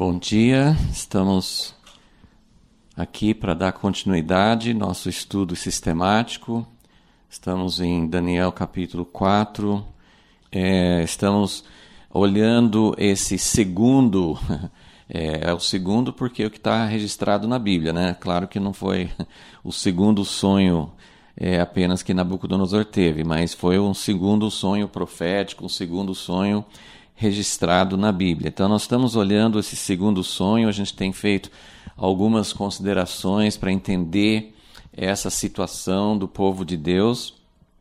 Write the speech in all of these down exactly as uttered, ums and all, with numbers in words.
Bom dia, estamos aqui para dar continuidade ao nosso estudo sistemático. Estamos em Daniel capítulo quatro, é, estamos olhando esse segundo, é, é o segundo porque é o que está registrado na Bíblia, né? Claro que não foi o segundo sonho é, apenas que Nabucodonosor teve, mas foi um segundo sonho profético, um segundo sonho registrado na Bíblia. Então nós estamos olhando esse segundo sonho, a gente tem feito algumas considerações para entender essa situação do povo de Deus,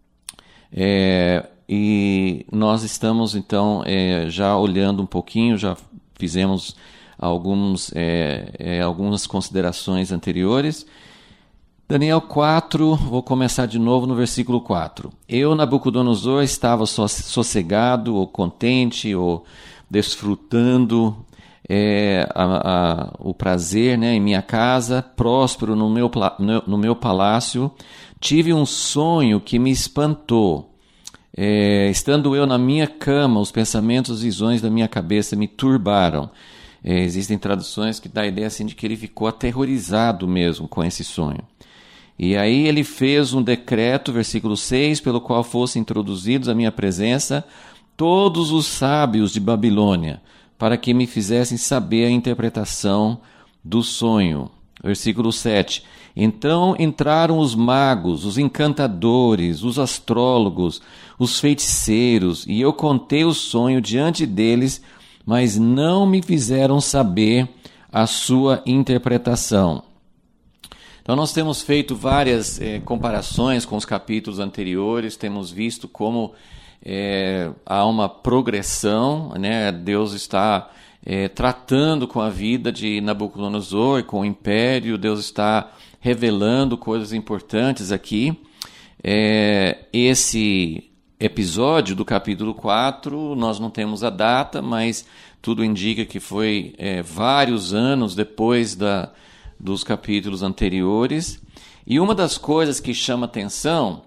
é, e nós estamos então é, já olhando um pouquinho, já fizemos alguns, é, é, algumas considerações anteriores. Daniel quatro, vou começar de novo no versículo quatro. Eu, Nabucodonosor, estava sossegado, ou contente, ou desfrutando é, a, a, o prazer, né, em minha casa, próspero no meu, no meu palácio. Tive um sonho que me espantou. É, estando eu na minha cama, os pensamentos e visões da minha cabeça me turbaram. É, existem traduções que dão a ideia assim, de que ele ficou aterrorizado mesmo com esse sonho. E aí ele fez um decreto, versículo seis, pelo qual fossem introduzidos à minha presença todos os sábios de Babilônia, para que me fizessem saber a interpretação do sonho. Versículo sete. Então entraram os magos, os encantadores, os astrólogos, os feiticeiros, e eu contei o sonho diante deles, mas não me fizeram saber a sua interpretação. Então nós temos feito várias eh, comparações com os capítulos anteriores, temos visto como eh, há uma progressão, né? Deus está eh, tratando com a vida de Nabucodonosor e com o império, Deus está revelando coisas importantes aqui. Eh, esse episódio do capítulo quatro, nós não temos a data, mas tudo indica que foi eh, vários anos depois da dos capítulos anteriores, e uma das coisas que chama atenção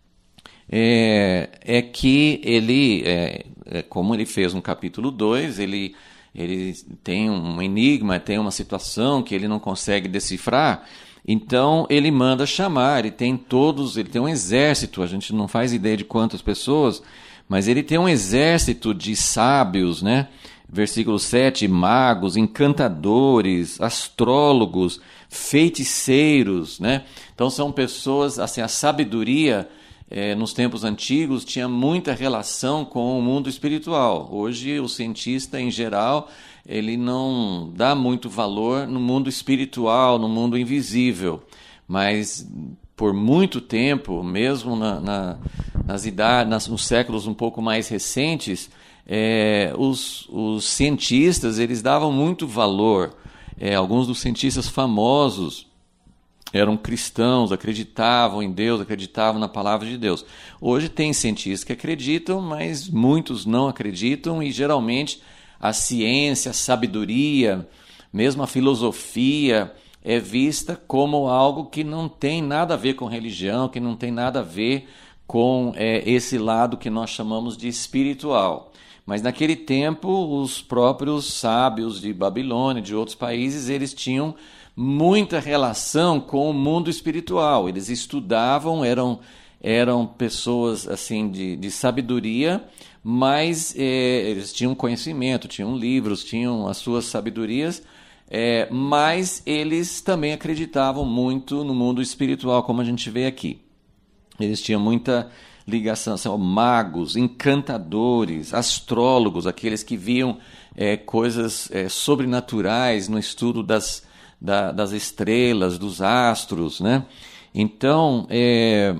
é, é que ele, é, é, como ele fez no capítulo dois, ele, ele tem um enigma, tem uma situação que ele não consegue decifrar, então ele manda chamar, ele tem todos, ele tem um exército, a gente não faz ideia de quantas pessoas, mas ele tem um exército de sábios, né? Versículo sete, magos, encantadores, astrólogos, feiticeiros, né? Então são pessoas, assim, a sabedoria eh, nos tempos antigos tinha muita relação com o mundo espiritual. Hoje o cientista em geral, ele não dá muito valor no mundo espiritual, no mundo invisível, mas por muito tempo, mesmo na, na, nas idades, nas, nos séculos um pouco mais recentes, É, os, os cientistas eles davam muito valor. É, alguns dos cientistas famosos eram cristãos, acreditavam em Deus, acreditavam na palavra de Deus. Hoje tem cientistas que acreditam, mas muitos não acreditam, e geralmente a ciência, a sabedoria, mesmo a filosofia é vista como algo que não tem nada a ver com religião, que não tem nada a ver com é, esse lado que nós chamamos de espiritual. Mas naquele tempo, os próprios sábios de Babilônia, de outros países, eles tinham muita relação com o mundo espiritual. Eles estudavam, eram, eram pessoas assim de, de sabedoria, mas é, eles tinham conhecimento, tinham livros, tinham as suas sabedorias, é, mas eles também acreditavam muito no mundo espiritual, como a gente vê aqui. Eles tinham muita ligação, são magos, encantadores, astrólogos, aqueles que viam é, coisas é, sobrenaturais no estudo das, da, das estrelas, dos astros, né? Então, é,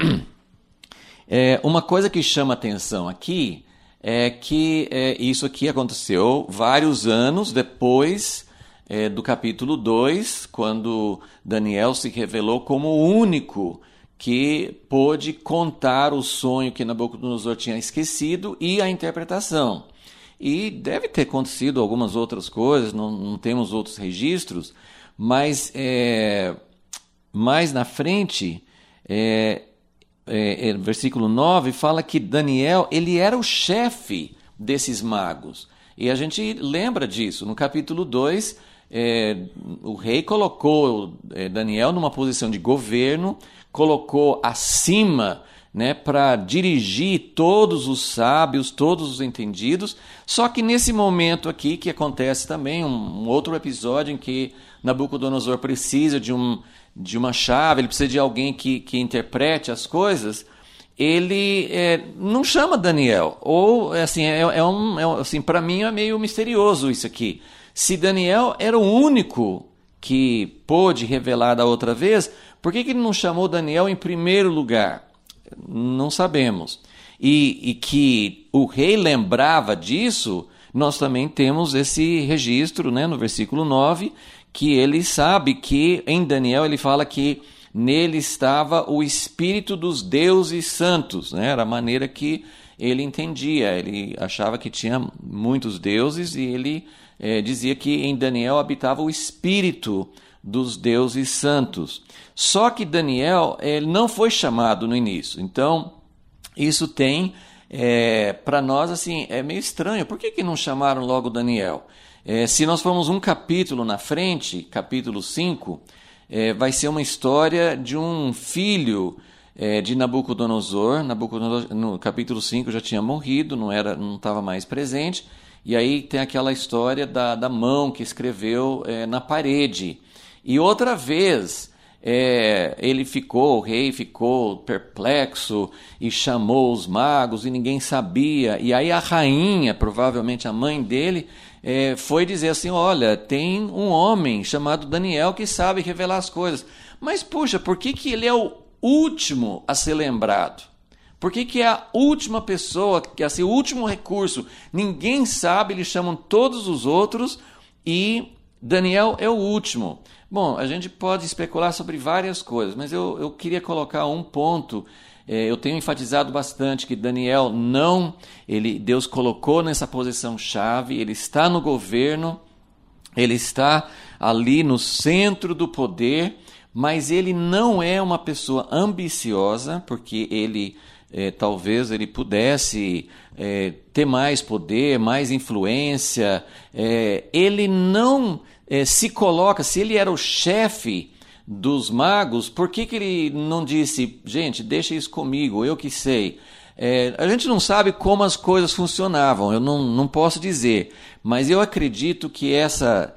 é, uma coisa que chama atenção aqui é que é, isso aqui aconteceu vários anos depois é, do capítulo dois, quando Daniel se revelou como o único que pôde contar o sonho que Nabucodonosor tinha esquecido e a interpretação. E deve ter acontecido algumas outras coisas, não, não temos outros registros, mas é, mais na frente, é, é, é, versículo nove, fala que Daniel ele era o chefe desses magos. E a gente lembra disso. No capítulo dois, é, o rei colocou é, Daniel numa posição de governo, colocou acima, né, para dirigir todos os sábios, todos os entendidos. Só que nesse momento aqui, que acontece também um, um outro episódio em que Nabucodonosor precisa de, um, de uma chave, ele precisa de alguém que, que interprete as coisas, ele é, não chama Daniel. Ou, assim, é, é um, é, assim, para mim é meio misterioso isso aqui. Se Daniel era o único que pôde revelar da outra vez, por que, que ele não chamou Daniel em primeiro lugar? Não sabemos. E, e que o rei lembrava disso, nós também temos esse registro, né, no versículo nove, que ele sabe que em Daniel ele fala que nele estava o espírito dos deuses santos, né? Era a maneira que ele entendia. Ele achava que tinha muitos deuses e ele é, dizia que em Daniel habitava o espírito dos deuses santos. Só que Daniel ele não foi chamado no início. Então, isso tem, é, para nós, assim, é meio estranho. Por que, que não chamaram logo Daniel? É, se nós formos um capítulo na frente, capítulo cinco, é, vai ser uma história de um filho é, de Nabucodonosor. Nabucodonosor, no capítulo cinco, já tinha morrido, não era, não estava mais presente. E aí tem aquela história da, da mão que escreveu é, na parede. E outra vez, é, ele ficou, o rei ficou perplexo e chamou os magos e ninguém sabia. E aí a rainha, provavelmente a mãe dele, é, foi dizer assim, olha, tem um homem chamado Daniel que sabe revelar as coisas. Mas, puxa, por que, que ele é o último a ser lembrado? Por que, que é a última pessoa, que é assim, o último recurso? Ninguém sabe, eles chamam todos os outros e Daniel é o último. Bom, a gente pode especular sobre várias coisas, mas eu, eu queria colocar um ponto. É, eu tenho enfatizado bastante que Daniel não, ele, Deus colocou nessa posição chave, ele está no governo, ele está ali no centro do poder, mas ele não é uma pessoa ambiciosa, porque ele é, talvez ele pudesse é, ter mais poder, mais influência. É, ele não é, se coloca, se ele era o chefe dos magos, por que, que ele não disse, gente, deixa isso comigo, eu que sei? É, a gente não sabe como as coisas funcionavam, eu não, não posso dizer, mas eu acredito que essa,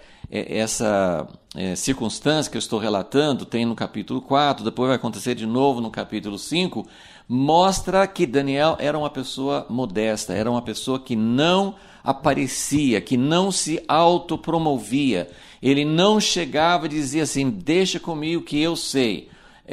essa é, circunstância que eu estou relatando, tem no capítulo quatro, depois vai acontecer de novo no capítulo cinco, mostra que Daniel era uma pessoa modesta, era uma pessoa que não aparecia, que não se autopromovia. Ele não chegava e dizia assim, deixa comigo que eu sei.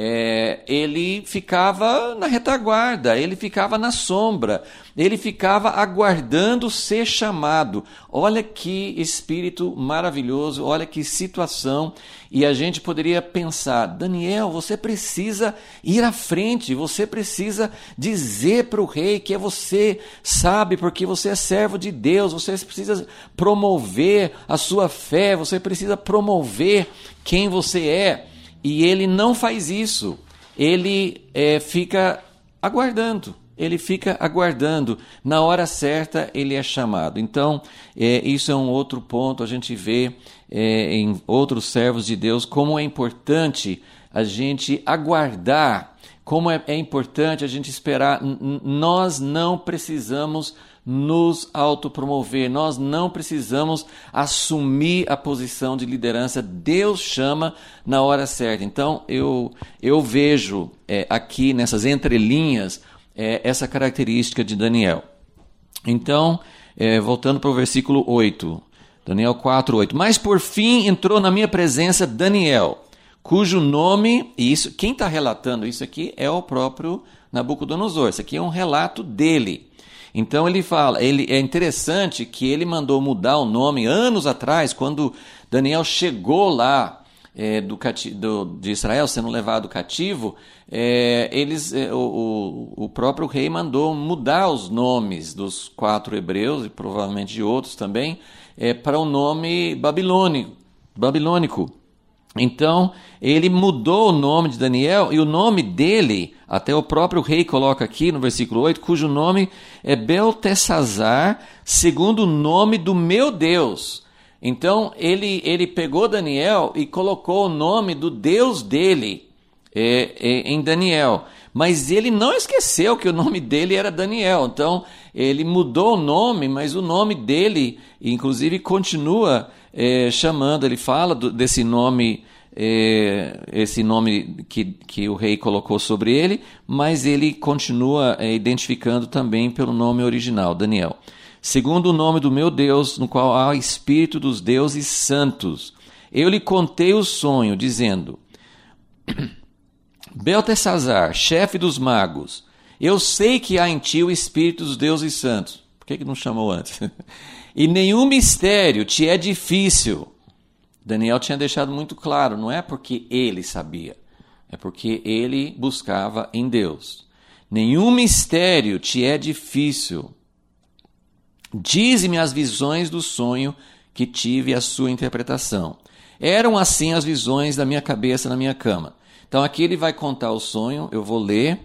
É, ele ficava na retaguarda, ele ficava na sombra, ele ficava aguardando ser chamado. Olha que espírito maravilhoso, olha que situação. E a gente poderia pensar, Daniel, você precisa ir à frente, você precisa dizer para o rei que é você, sabe, porque você é servo de Deus, você precisa promover a sua fé, você precisa promover quem você é. E ele não faz isso, ele é, fica aguardando, ele fica aguardando, na hora certa ele é chamado. Então, é, isso é um outro ponto, a gente vê é, em outros servos de Deus, como é importante a gente aguardar, como é, é importante a gente esperar. N- nós não precisamos nos autopromover, nós não precisamos assumir a posição de liderança, Deus chama na hora certa. Então eu, eu vejo é, aqui nessas entrelinhas é, essa característica de Daniel. Então, é, voltando para o versículo oito, Daniel quatro, oito, mas por fim entrou na minha presença Daniel, cujo nome, e isso, quem está relatando isso aqui é o próprio Nabucodonosor, isso aqui é um relato dele. Então ele fala, ele, é interessante que ele mandou mudar o nome anos atrás, quando Daniel chegou lá é, do, do, de Israel, sendo levado cativo, é, eles, é, o, o próprio rei mandou mudar os nomes dos quatro hebreus, e provavelmente de outros também, é, para o nome babilônico. babilônico. Então, ele mudou o nome de Daniel, e o nome dele, até o próprio rei coloca aqui no versículo oito, cujo nome é Beltesazar, segundo o nome do meu Deus. Então, ele, ele pegou Daniel e colocou o nome do Deus dele é, é, em Daniel. Mas ele não esqueceu que o nome dele era Daniel. Então, ele mudou o nome, mas o nome dele, inclusive, continua é, chamando. Ele fala do, desse nome, é, esse nome que, que o rei colocou sobre ele, mas ele continua é, identificando também pelo nome original, Daniel. Segundo o nome do meu Deus, no qual há espírito dos deuses santos. Eu lhe contei o sonho, dizendo... Beltesazar, chefe dos magos, eu sei que há em ti o espírito dos deuses santos. Por que que não chamou antes? E nenhum mistério te é difícil. Daniel tinha deixado muito claro, não é porque ele sabia, é porque ele buscava em Deus. Nenhum mistério te é difícil. Dize-me as visões do sonho que tive a sua interpretação. Eram assim as visões da minha cabeça na minha cama. Então aqui ele vai contar o sonho, eu vou ler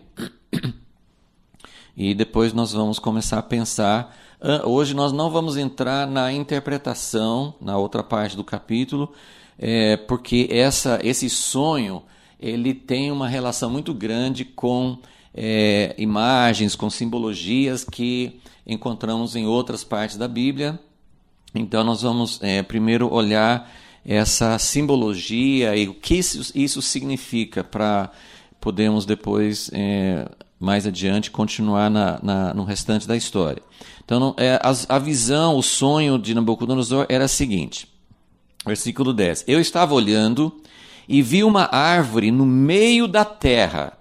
e depois nós vamos começar a pensar. Hoje nós não vamos entrar na interpretação, na outra parte do capítulo, é, porque essa, esse sonho ele tem uma relação muito grande com é, imagens, com simbologias que encontramos em outras partes da Bíblia. Então nós vamos é, primeiro olhar essa simbologia e o que isso, isso significa para podermos depois, é, mais adiante, continuar na, na, no restante da história. Então, é, a, a visão, o sonho de Nabucodonosor era a seguinte, versículo dez. Eu estava olhando e vi uma árvore no meio da terra.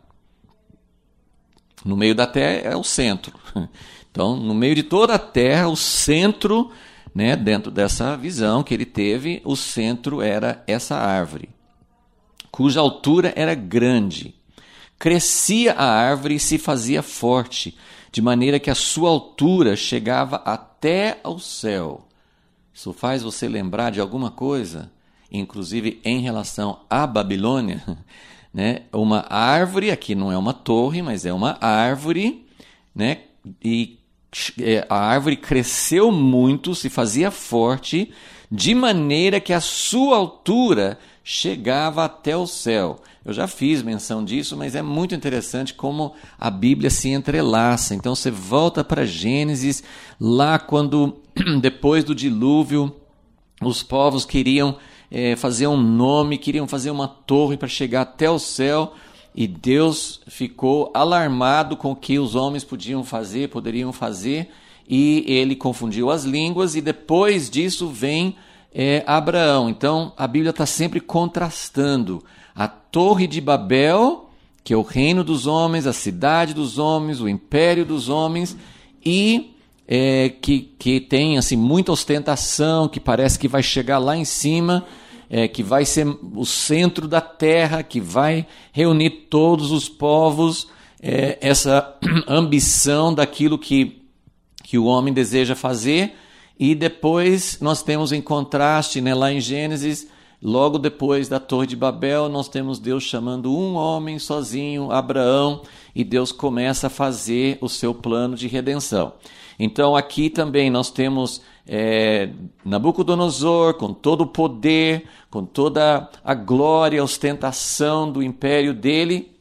No meio da terra é o centro. Então, no meio de toda a terra, o centro... Né, dentro dessa visão que ele teve, o centro era essa árvore, cuja altura era grande. Crescia a árvore e se fazia forte, de maneira que a sua altura chegava até ao céu. Isso faz você lembrar de alguma coisa, inclusive em relação à Babilônia, né? Uma árvore, aqui não é uma torre, mas é uma árvore, né? E a árvore cresceu muito, se fazia forte, de maneira que a sua altura chegava até o céu. Eu já fiz menção disso, mas é muito interessante como a Bíblia se entrelaça. Então você volta para Gênesis, lá quando, depois do dilúvio, os povos queriam é, fazer um nome, queriam fazer uma torre para chegar até o céu. E Deus ficou alarmado com o que os homens podiam fazer, poderiam fazer, e ele confundiu as línguas, e depois disso vem é, Abraão. Então a Bíblia está sempre contrastando a Torre de Babel, que é o reino dos homens, a cidade dos homens, o império dos homens, e é, que, que tem assim, muita ostentação, que parece que vai chegar lá em cima, É, que vai ser o centro da terra, que vai reunir todos os povos, é, essa ambição daquilo que, que o homem deseja fazer. E depois nós temos em contraste, né, lá em Gênesis, logo depois da Torre de Babel, nós temos Deus chamando um homem sozinho, Abraão, e Deus começa a fazer o seu plano de redenção. Então aqui também nós temos é, Nabucodonosor com todo o poder, com toda a glória, a ostentação do império dele,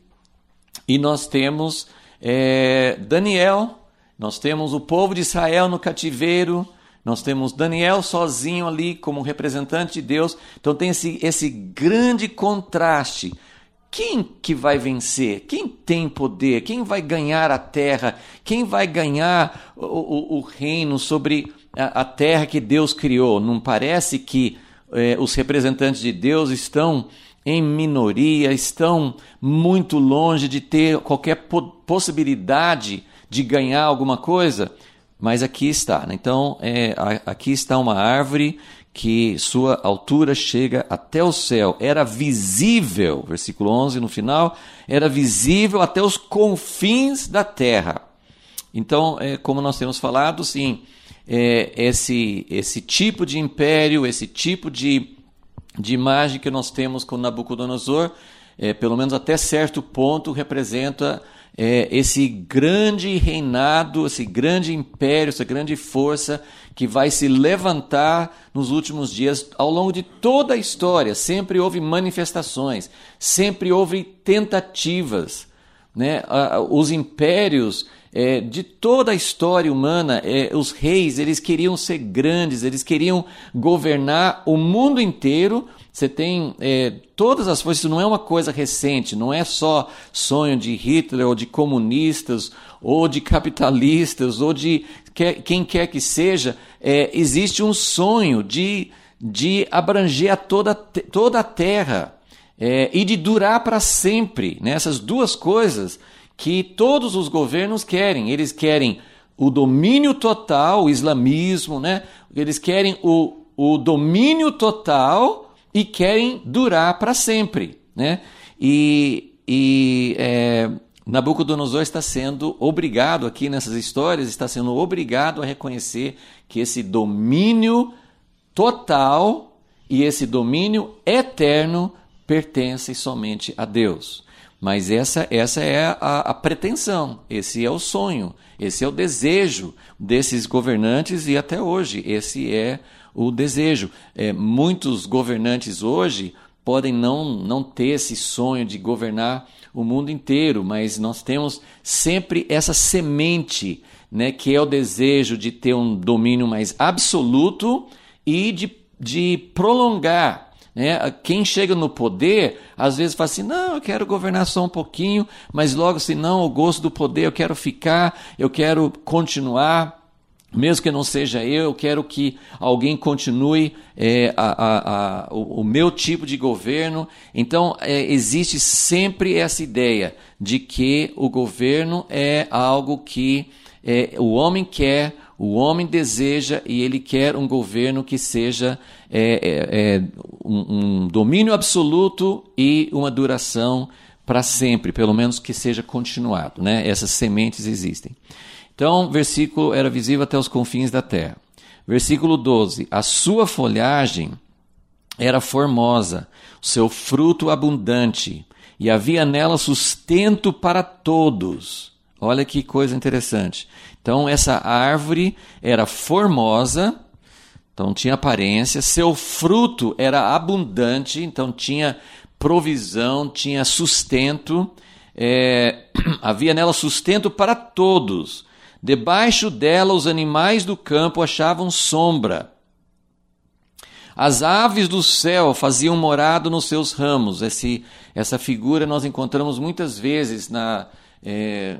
e nós temos é, Daniel, nós temos o povo de Israel no cativeiro, nós temos Daniel sozinho ali como representante de Deus. Então tem esse, esse grande contraste. Quem que vai vencer? Quem tem poder? Quem vai ganhar a terra? Quem vai ganhar o, o, o reino sobre a, a terra que Deus criou? Não parece que eh, os representantes de Deus estão em minoria, estão muito longe de ter qualquer po- possibilidade de ganhar alguma coisa? Mas aqui está. Né? Então, é, aqui está uma árvore que sua altura chega até o céu. Era visível, versículo onze no final, era visível até os confins da terra. Então, é, como nós temos falado, sim, é, esse, esse tipo de império, esse tipo de de imagem que nós temos com Nabucodonosor, é, pelo menos até certo ponto, representa é, esse grande reinado, esse grande império, essa grande força que vai se levantar nos últimos dias. Ao longo de toda a história, sempre houve manifestações, sempre houve tentativas, né? Os impérios é, de toda a história humana, é, os reis, eles queriam ser grandes, eles queriam governar o mundo inteiro. Você tem é, todas as forças, isso não é uma coisa recente, não é só sonho de Hitler ou de comunistas ou de capitalistas ou de que, quem quer que seja. É, existe um sonho de, de abranger a toda, toda a terra é, e de durar para sempre, né? Essas duas coisas que todos os governos querem. Eles querem o domínio total, o islamismo, né? Eles querem o, o domínio total e querem durar para sempre, né? E, e é, Nabucodonosor está sendo obrigado aqui nessas histórias, está sendo obrigado a reconhecer que esse domínio total e esse domínio eterno pertence somente a Deus. Mas essa, essa é a, a pretensão, esse é o sonho, esse é o desejo desses governantes e até hoje esse é o desejo. É, muitos governantes hoje podem não, não ter esse sonho de governar o mundo inteiro, mas nós temos sempre essa semente, né, que é o desejo de ter um domínio mais absoluto e de, de prolongar. Né? Quem chega no poder, às vezes fala assim, não, eu quero governar só um pouquinho, mas logo assim, não, eu gosto do poder, eu quero ficar, eu quero continuar. Mesmo que não seja eu, eu quero que alguém continue é, a, a, a, o, o meu tipo de governo. Então, é, existe sempre essa ideia de que o governo é algo que é, o homem quer, o homem deseja, e ele quer um governo que seja é, é, é, um, um domínio absoluto e uma duração para sempre, pelo menos que seja continuado, né? Essas sementes existem. Então, versículo, era visível até os confins da terra. Versículo doze, a sua folhagem era formosa, o seu fruto abundante, e havia nela sustento para todos. Olha que coisa interessante. Então, essa árvore era formosa, então tinha aparência, seu fruto era abundante, então tinha provisão, tinha sustento, é, havia nela sustento para todos. Debaixo dela os animais do campo achavam sombra. As aves do céu faziam morada nos seus ramos. Esse, essa figura nós encontramos muitas vezes na, é,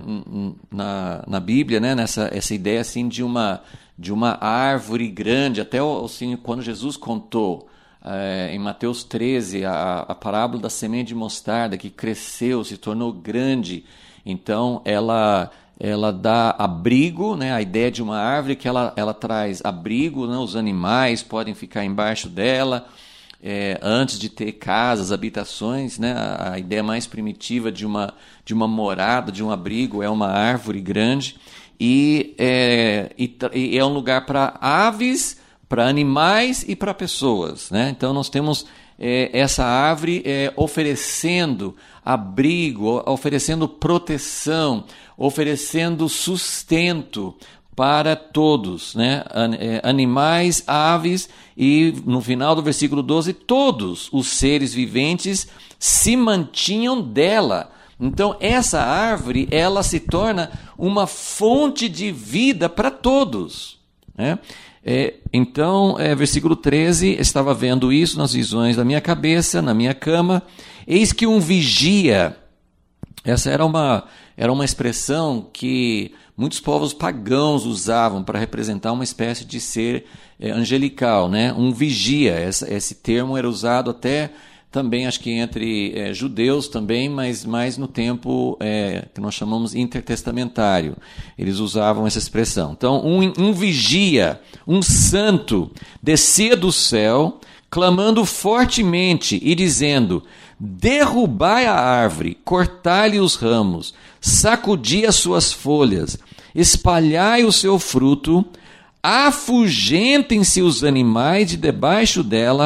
na, na Bíblia, né? Nessa, essa ideia assim, de, uma, de uma árvore grande. Até assim, quando Jesus contou é, em Mateus treze a, a parábola da semente de mostarda que cresceu, se tornou grande. Então ela... ela dá abrigo, né? A ideia de uma árvore que ela, ela traz abrigo, né? Os animais podem ficar embaixo dela, é, antes de ter casas, habitações, né? A, a ideia mais primitiva de uma, de uma morada, de um abrigo, é uma árvore grande, e é, e, e é um lugar para aves, para animais e para pessoas, né? Então nós temos é, essa árvore é, oferecendo abrigo, oferecendo proteção, oferecendo sustento para todos, né? Animais, aves, e no final do versículo doze, todos os seres viventes se mantinham dela. Então essa árvore, ela se torna uma fonte de vida para todos, né? É, então, é, versículo treze, estava vendo isso nas visões da minha cabeça, na minha cama, eis que um vigia. Essa era uma, era uma expressão que muitos povos pagãos usavam para representar uma espécie de ser é, angelical, né? Um vigia. Essa, esse termo era usado até também, acho que entre é, judeus também, mas mais no tempo é, que nós chamamos intertestamentário. Eles usavam essa expressão. Então, um, um vigia, um santo, descia do céu, clamando fortemente e dizendo: derrubai a árvore, cortai-lhe os ramos, sacudi as suas folhas, espalhai o seu fruto, afugentem-se os animais de debaixo dela,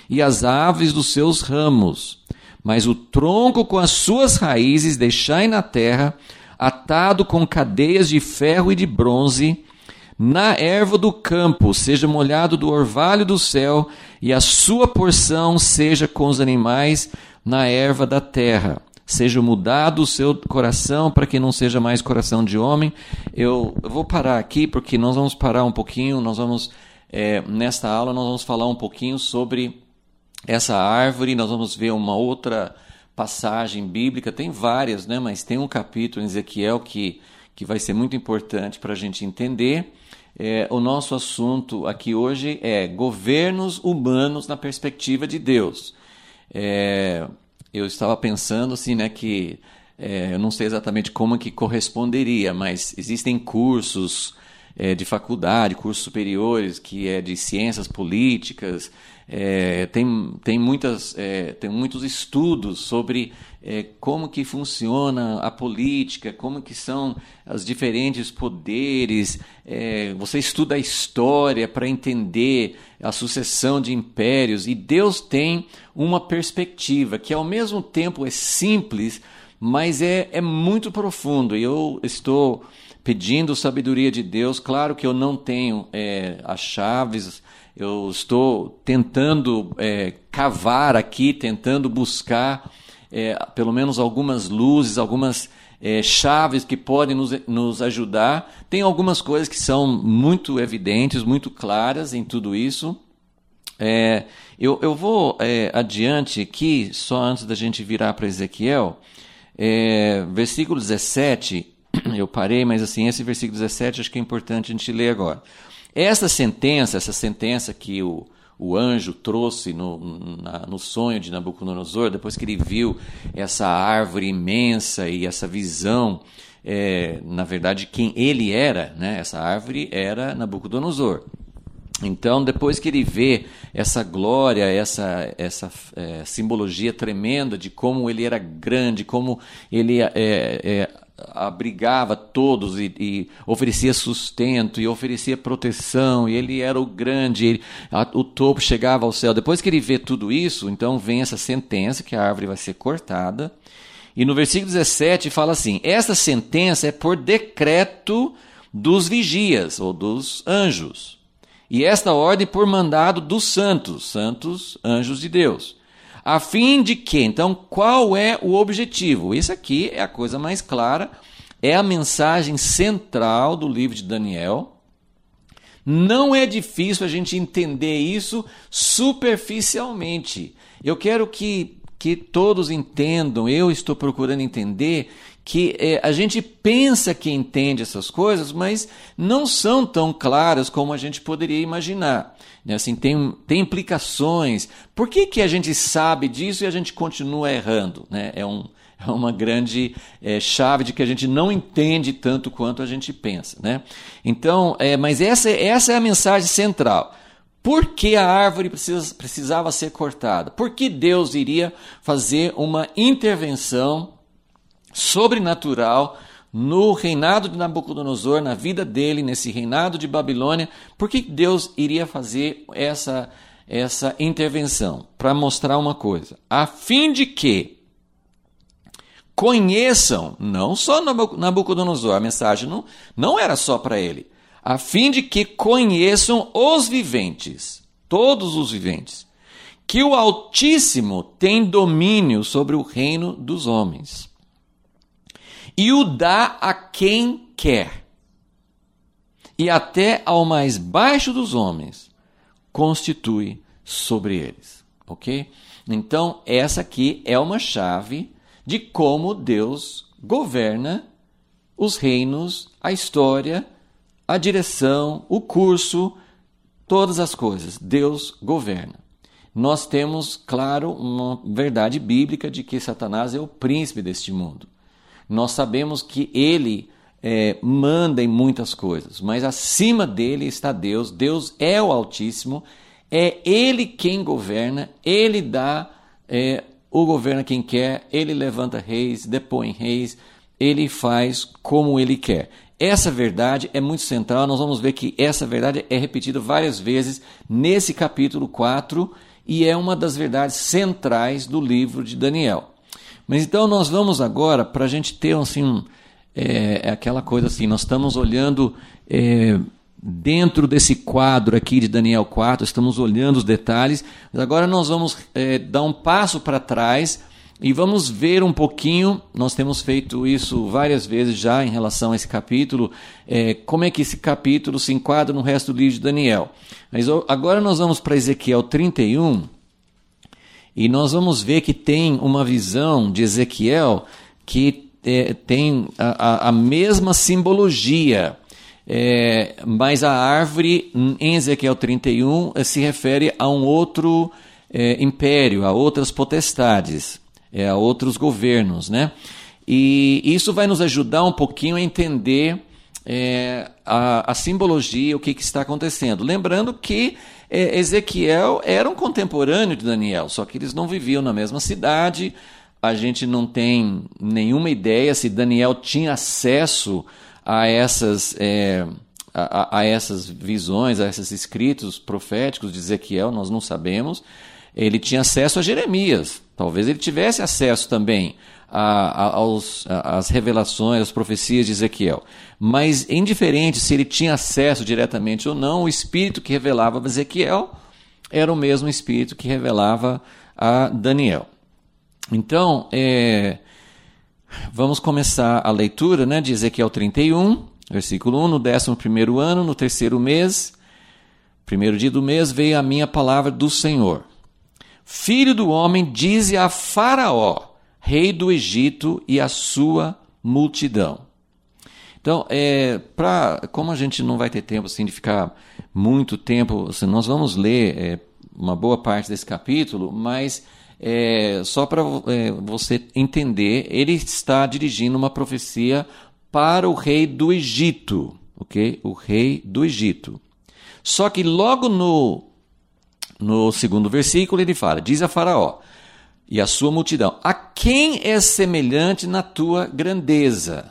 e as aves dos seus ramos. Mas o tronco com as suas raízes deixai na terra, atado com cadeias de ferro e de bronze, na erva do campo, seja molhado do orvalho do céu, e a sua porção seja com os animais na erva da terra. Seja mudado o seu coração para que não seja mais coração de homem. Eu, eu vou parar aqui porque nós vamos parar um pouquinho, nós vamos, é, nesta aula nós vamos falar um pouquinho sobre essa árvore, nós vamos ver uma outra passagem bíblica, tem várias, né? Mas tem um capítulo em Ezequiel que, que vai ser muito importante para a gente entender. É, o nosso assunto aqui hoje é governos humanos na perspectiva de Deus. É, eu estava pensando assim, né, que é, eu não sei exatamente como que corresponderia, mas existem cursos é, de faculdade, cursos superiores, que é de ciências políticas, é, tem, tem, muitas, é, tem muitos estudos sobre é, como que funciona a política, como que são os diferentes poderes, é, você estuda a história para entender a sucessão de impérios, e Deus tem uma perspectiva que ao mesmo tempo é simples, mas é, é muito profundo, e eu estou pedindo sabedoria de Deus. Claro que eu não tenho é, as chaves, eu estou tentando é, cavar aqui, tentando buscar é, pelo menos algumas luzes, algumas é, chaves que podem nos, nos ajudar. Tem algumas coisas que são muito evidentes, muito claras em tudo isso. É, eu, eu vou é, adiante aqui, só antes da gente virar para Ezequiel, é, versículo dezessete, eu parei, mas assim, esse versículo dezessete acho que é importante a gente ler agora. Essa sentença, essa sentença que o, o anjo trouxe no, na, no sonho de Nabucodonosor, depois que ele viu essa árvore imensa e essa visão, é, na verdade, quem ele era, né? Essa árvore era Nabucodonosor. Então, depois que ele vê essa glória, essa, essa é, simbologia tremenda de como ele era grande, como ele é, é, abrigava todos e, e oferecia sustento e oferecia proteção, e ele era o grande, ele, a, o topo chegava ao céu. Depois que ele vê tudo isso, então vem essa sentença que a árvore vai ser cortada, e no versículo dezessete fala assim: essa sentença é por decreto dos vigias ou dos anjos, e esta ordem por mandado dos santos, santos anjos de Deus, a fim de que, então, qual é o objetivo? Isso aqui é a coisa mais clara, é a mensagem central do livro de Daniel. Não é difícil a gente entender isso superficialmente. Eu quero que, que todos entendam, eu estou procurando entender, que é, a gente pensa que entende essas coisas, mas não são tão claras como a gente poderia imaginar. Assim, tem, tem implicações. Por que, que a gente sabe disso e a gente continua errando? Né? É, um, é uma grande é, chave de que a gente não entende tanto quanto a gente pensa. Né? Então, é, mas essa, essa é a mensagem central. Por que a árvore precisa, precisava ser cortada? Por que Deus iria fazer uma intervenção sobrenatural no reinado de Nabucodonosor, na vida dele, nesse reinado de Babilônia? Por que Deus iria fazer essa, essa intervenção? Para mostrar uma coisa, a fim de que conheçam, não só Nabucodonosor, a mensagem não, não era só para ele, a fim de que conheçam os viventes, todos os viventes, que o Altíssimo tem domínio sobre o reino dos homens, e o dá a quem quer, e até ao mais baixo dos homens constitui sobre eles. Ok? Então, essa aqui é uma chave de como Deus governa os reinos, a história, a direção, o curso, todas as coisas. Deus governa. Nós temos, claro, uma verdade bíblica de que Satanás é o príncipe deste mundo. Nós sabemos que ele é, manda em muitas coisas, mas acima dele está Deus. Deus é o Altíssimo, é ele quem governa, ele dá é, o governo a quem quer, ele levanta reis, depõe reis, ele faz como ele quer. Essa verdade é muito central, nós vamos ver que essa verdade é repetida várias vezes nesse capítulo quatro, e é uma das verdades centrais do livro de Daniel. Mas então nós vamos agora, para a gente ter assim, é, é aquela coisa assim, nós estamos olhando é, dentro desse quadro aqui de Daniel quatro, estamos olhando os detalhes, mas agora nós vamos é, dar um passo para trás e vamos ver um pouquinho, nós temos feito isso várias vezes já em relação a esse capítulo, é, como é que esse capítulo se enquadra no resto do livro de Daniel. Mas agora nós vamos para Ezequiel trinta e um, e nós vamos ver que tem uma visão de Ezequiel que é, tem a, a, a mesma simbologia, é, mas a árvore em Ezequiel trinta e um se refere a um outro é, império, a outras potestades, é, a outros governos, né? E isso vai nos ajudar um pouquinho a entender é, a, a simbologia, o que, que está acontecendo. Lembrando que é, Ezequiel era um contemporâneo de Daniel, só que eles não viviam na mesma cidade. A gente não tem nenhuma ideia se Daniel tinha acesso a essas, é, a, a essas visões, a esses escritos proféticos de Ezequiel, nós não sabemos. Ele tinha acesso a Jeremias, talvez ele tivesse acesso também a, a, aos, a, às revelações, às profecias de Ezequiel. Mas, indiferente se ele tinha acesso diretamente ou não, o espírito que revelava a Ezequiel era o mesmo espírito que revelava a Daniel. Então, é, vamos começar a leitura, né, de Ezequiel trinta e um, versículo um, no décimo primeiro ano, no terceiro mês, primeiro dia do mês, veio a minha palavra do Senhor. Filho do homem, dize a Faraó, rei do Egito, e a sua multidão. Então, é, pra, como a gente não vai ter tempo assim, de ficar muito tempo, assim, nós vamos ler é, uma boa parte desse capítulo, mas é, só para é, você entender, ele está dirigindo uma profecia para o rei do Egito, ok? O rei do Egito. Só que logo no No segundo versículo ele fala, diz a Faraó e a sua multidão, a quem é semelhante na tua grandeza?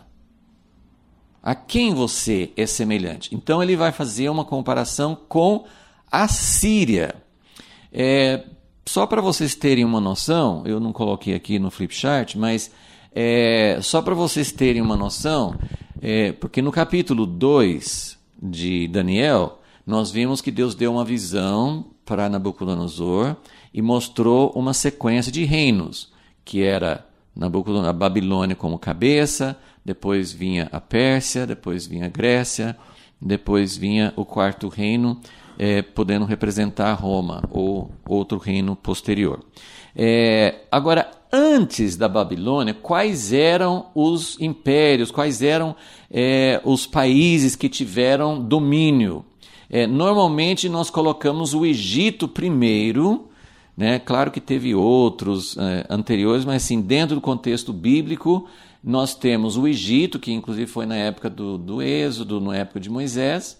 A quem você é semelhante? Então ele vai fazer uma comparação com a Síria. É, só para vocês terem uma noção, eu não coloquei aqui no flipchart, mas é, só para vocês terem uma noção, é, porque no capítulo dois de Daniel, nós vimos que Deus deu uma visão para Nabucodonosor e mostrou uma sequência de reinos, que era Nabucodonosor, a Babilônia como cabeça, depois vinha a Pérsia, depois vinha a Grécia, depois vinha o quarto reino, é, podendo representar Roma, ou outro reino posterior. É, agora, antes da Babilônia, quais eram os impérios, quais eram é, os países que tiveram domínio? É, normalmente nós colocamos o Egito primeiro, né? Claro que teve outros é, anteriores, mas assim, dentro do contexto bíblico, nós temos o Egito, que inclusive foi na época do, do Êxodo, na época de Moisés.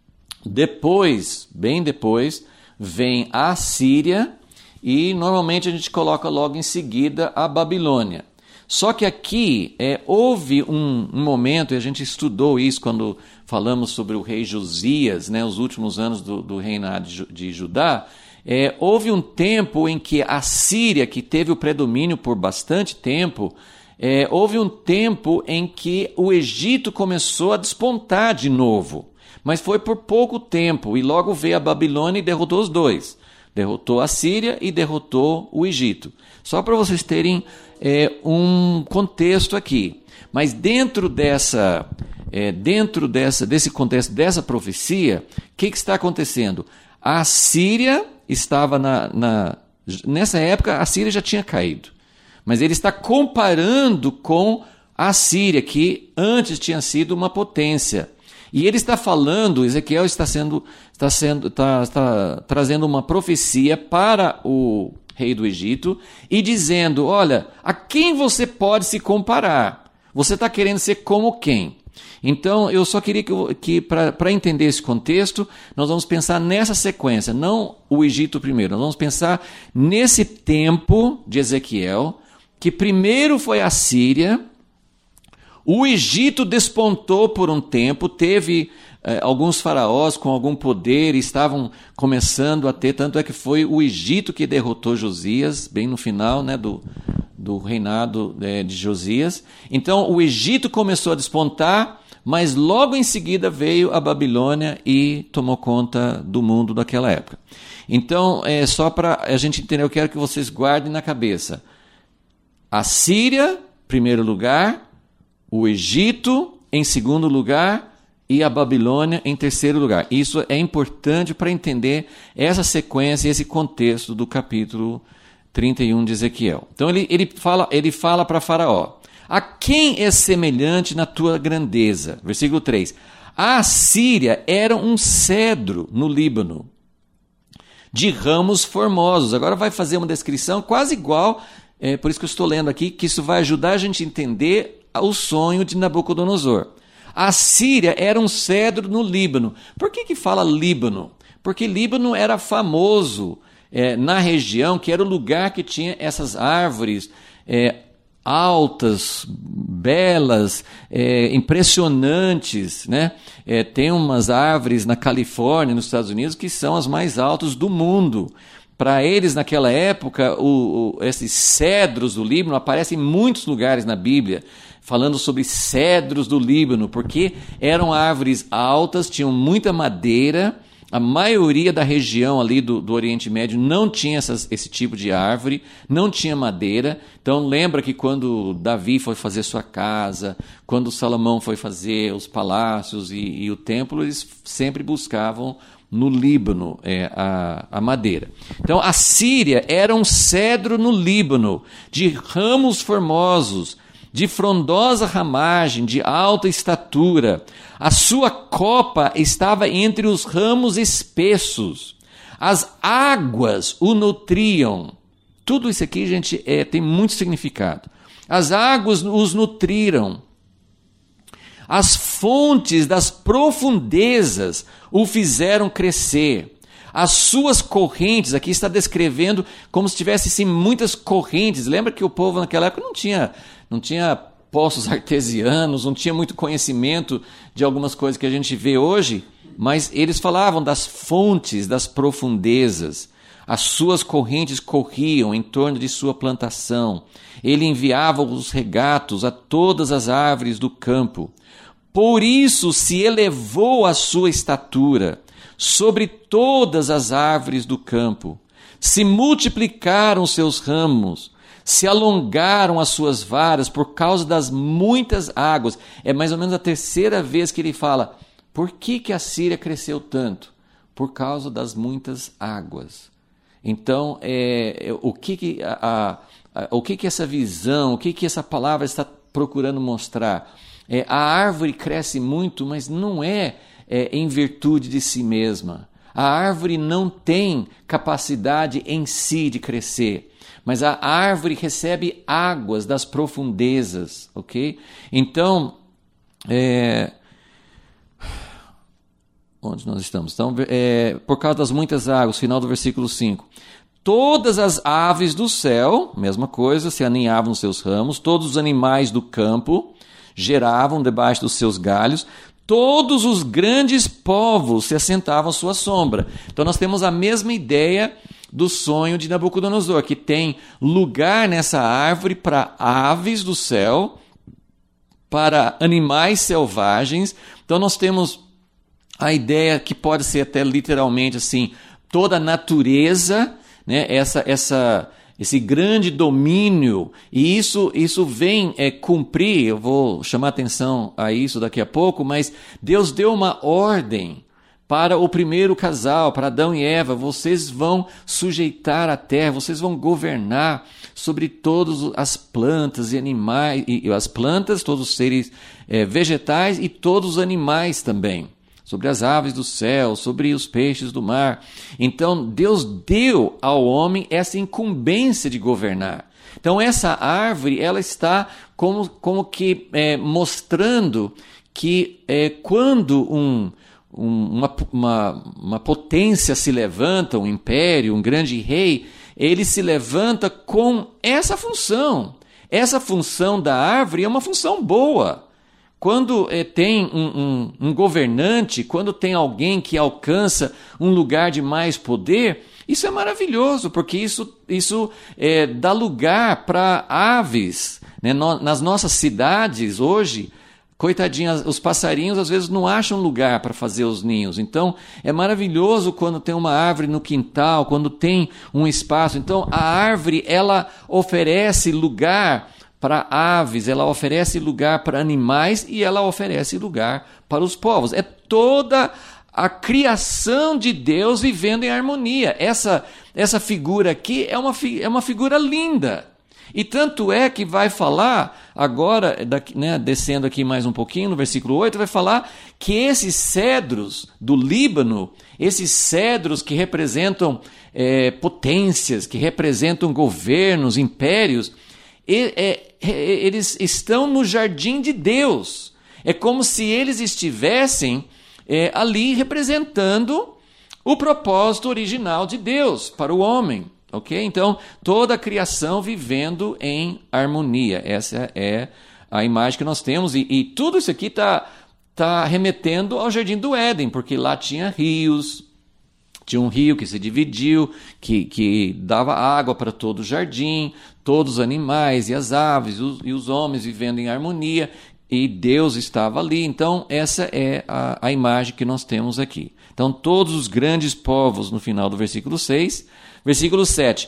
Depois, bem depois, vem a Síria e normalmente a gente coloca logo em seguida a Babilônia. Só que aqui é, houve um, um momento, e a gente estudou isso quando falamos sobre o rei Josias, né, os últimos anos do, do reinado de, de Judá, é, houve um tempo em que a Síria, que teve o predomínio por bastante tempo, é, houve um tempo em que o Egito começou a despontar de novo, mas foi por pouco tempo, e logo veio a Babilônia e derrotou os dois. Derrotou a Síria e derrotou o Egito. Só para vocês terem é, um contexto aqui. Mas dentro dessa, é, dentro dessa, desse contexto, dessa profecia, o que, que está acontecendo? A Síria estava na, na... Nessa época, a Síria já tinha caído. Mas ele está comparando com a Síria, que antes tinha sido uma potência. E ele está falando, Ezequiel está, sendo, está, sendo, está, está trazendo uma profecia para o rei do Egito e dizendo, olha, a quem você pode se comparar? Você está querendo ser como quem? Então, eu só queria que, que para entender esse contexto, nós vamos pensar nessa sequência, não o Egito primeiro, nós vamos pensar nesse tempo de Ezequiel, que primeiro foi a Síria. O Egito despontou por um tempo, teve eh, alguns faraós com algum poder estavam começando a ter, tanto é que foi o Egito que derrotou Josias, bem no final, né, do, do reinado eh, de Josias. Então o Egito começou a despontar, mas logo em seguida veio a Babilônia e tomou conta do mundo daquela época. Então, é, só para a gente entender, eu quero que vocês guardem na cabeça. A Síria, em primeiro lugar, o Egito, em segundo lugar, e a Babilônia, em terceiro lugar. Isso é importante para entender essa sequência, esse contexto do capítulo trinta e um de Ezequiel. Então, ele, ele fala, ele fala para Faraó: a quem é semelhante na tua grandeza? Versículo três. A Síria era um cedro no Líbano, de ramos formosos. Agora vai fazer uma descrição quase igual, é, por isso que eu estou lendo aqui, que isso vai ajudar a gente a entender o sonho de Nabucodonosor. A Síria era um cedro no Líbano. Por que que fala Líbano? Porque Líbano era famoso é, na região, que era o lugar que tinha essas árvores é, altas, belas, é, impressionantes, né? É, tem umas árvores na Califórnia, nos Estados Unidos, que são as mais altas do mundo. Para eles, naquela época, o, o, esses cedros do Líbano aparecem em muitos lugares na Bíblia, falando sobre cedros do Líbano, porque eram árvores altas, tinham muita madeira. A maioria da região ali do, do Oriente Médio não tinha essas, esse tipo de árvore, não tinha madeira. Então lembra que quando Davi foi fazer sua casa, quando Salomão foi fazer os palácios e, e o templo, eles sempre buscavam no Líbano é, a, a madeira. Então a Síria era um cedro no Líbano, de ramos formosos, de frondosa ramagem, de alta estatura. A sua copa estava entre os ramos espessos. As águas o nutriam. Tudo isso aqui, gente, é, tem muito significado. As águas os nutriram. As fontes das profundezas o fizeram crescer. As suas correntes, aqui está descrevendo como se tivesse sim, muitas correntes. Lembra que o povo naquela época não tinha, não tinha poços artesianos, não tinha muito conhecimento de algumas coisas que a gente vê hoje, mas eles falavam das fontes, das profundezas. As suas correntes corriam em torno de sua plantação. Ele enviava os regatos a todas as árvores do campo. Por isso se elevou a sua estatura sobre todas as árvores do campo. Se multiplicaram seus ramos, se alongaram as suas varas por causa das muitas águas. É mais ou menos a terceira vez que ele fala, por que que a Síria cresceu tanto? Por causa das muitas águas. Então, é, o, que que a, a, o que que essa visão, o que que essa palavra está procurando mostrar? É, a árvore cresce muito, mas não é, é em virtude de si mesma. A árvore não tem capacidade em si de crescer, mas a árvore recebe águas das profundezas, ok? Então, é... onde nós estamos? Então, é... por causa das muitas águas, final do versículo cinco. Todas as aves do céu, mesma coisa, se aninhavam nos seus ramos, todos os animais do campo geravam debaixo dos seus galhos, todos os grandes povos se assentavam à sua sombra. Então nós temos a mesma ideia do sonho de Nabucodonosor, que tem lugar nessa árvore para aves do céu, para animais selvagens. Então nós temos a ideia que pode ser até literalmente assim, toda a natureza, né? essa, essa, esse grande domínio, e isso, isso vem é, cumprir, eu vou chamar atenção a isso daqui a pouco, mas Deus deu uma ordem para o primeiro casal, para Adão e Eva: vocês vão sujeitar a terra, vocês vão governar sobre todas as plantas e animais, e, e as plantas, todos os seres é, vegetais e todos os animais também, sobre as aves do céu, sobre os peixes do mar. Então Deus deu ao homem essa incumbência de governar. Então essa árvore, ela está como, como que é, mostrando que é, quando um Uma, uma, uma potência se levanta, um império, um grande rei, ele se levanta com essa função. Essa função da árvore é uma função boa. quando é, tem um, um, um governante, quando tem alguém que alcança um lugar de mais poder, isso é maravilhoso, porque isso, isso é, dá lugar para aves, né? No, nas nossas cidades hoje, coitadinhas, os passarinhos às vezes não acham lugar para fazer os ninhos. Então, é maravilhoso quando tem uma árvore no quintal, quando tem um espaço. Então, a árvore, ela oferece lugar para aves, ela oferece lugar para animais e ela oferece lugar para os povos. É toda a criação de Deus vivendo em harmonia. Essa, essa figura aqui é uma, é uma figura linda. E tanto é que vai falar, agora, daqui, né, descendo aqui mais um pouquinho, no versículo oito, vai falar que esses cedros do Líbano, esses cedros que representam é, potências, que representam governos, impérios, e, é, eles estão no jardim de Deus. É como se eles estivessem é, ali representando o propósito original de Deus para o homem. Ok? Então, toda a criação vivendo em harmonia. Essa é a imagem que nós temos. E, e tudo isso aqui está tá remetendo ao Jardim do Éden, porque lá tinha rios, tinha um rio que se dividiu, que, que dava água para todo o jardim, todos os animais e as aves os, e os homens vivendo em harmonia, e Deus estava ali. Então, essa é a, a imagem que nós temos aqui. Então, todos os grandes povos, no final do versículo seis, versículo sete.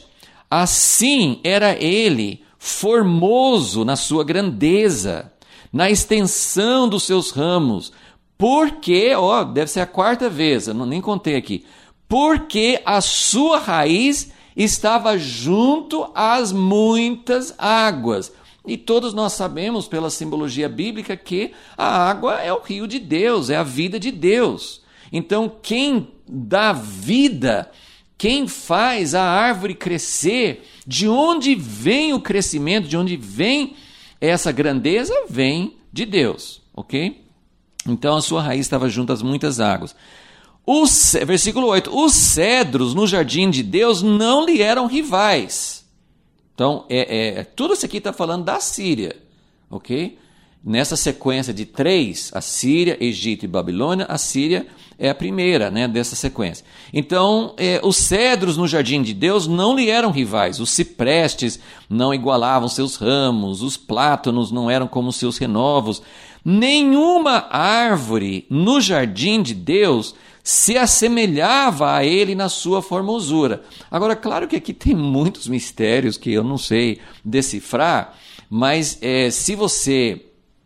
Assim era ele formoso na sua grandeza, na extensão dos seus ramos, porque, ó, deve ser a quarta vez, eu não, nem contei aqui, porque a sua raiz estava junto às muitas águas. E todos nós sabemos, pela simbologia bíblica, que a água é o rio de Deus, é a vida de Deus. Então, quem dá vida, quem faz a árvore crescer, de onde vem o crescimento, de onde vem essa grandeza, vem de Deus, ok? Então, a sua raiz estava junto às muitas águas. Os, versículo oito, os cedros no jardim de Deus não lhe eram rivais. Então, é, é, tudo isso aqui está falando da Síria, ok? Nessa sequência de três, a Síria, Egito e Babilônia, a Síria é a primeira, né, dessa sequência. Então, é, os cedros no jardim de Deus não lhe eram rivais, os ciprestes não igualavam seus ramos, os plátanos não eram como seus renovos. Nenhuma árvore no jardim de Deus se assemelhava a ele na sua formosura. Agora, claro que aqui tem muitos mistérios que eu não sei decifrar, mas é, se você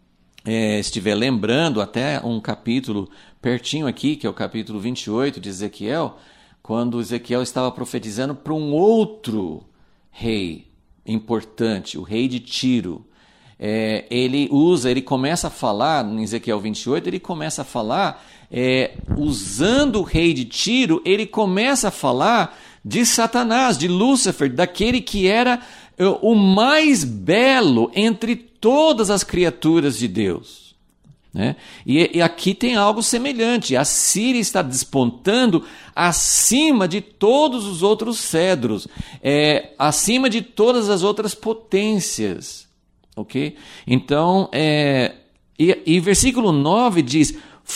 é, estiver lembrando até um capítulo pertinho aqui, que é o capítulo vinte e oito de Ezequiel, quando Ezequiel estava profetizando para um outro rei importante, o rei de Tiro. É, ele usa, ele começa a falar, em Ezequiel vinte e oito, ele começa a falar, é, usando o rei de Tiro, ele começa a falar de Satanás, de Lúcifer, daquele que era é, o mais belo entre todas as criaturas de Deus. Né? E, e aqui tem algo semelhante, a Síria está despontando acima de todos os outros cedros, é, acima de todas as outras potências. Ok? Então, é, e, e versículo nove diz,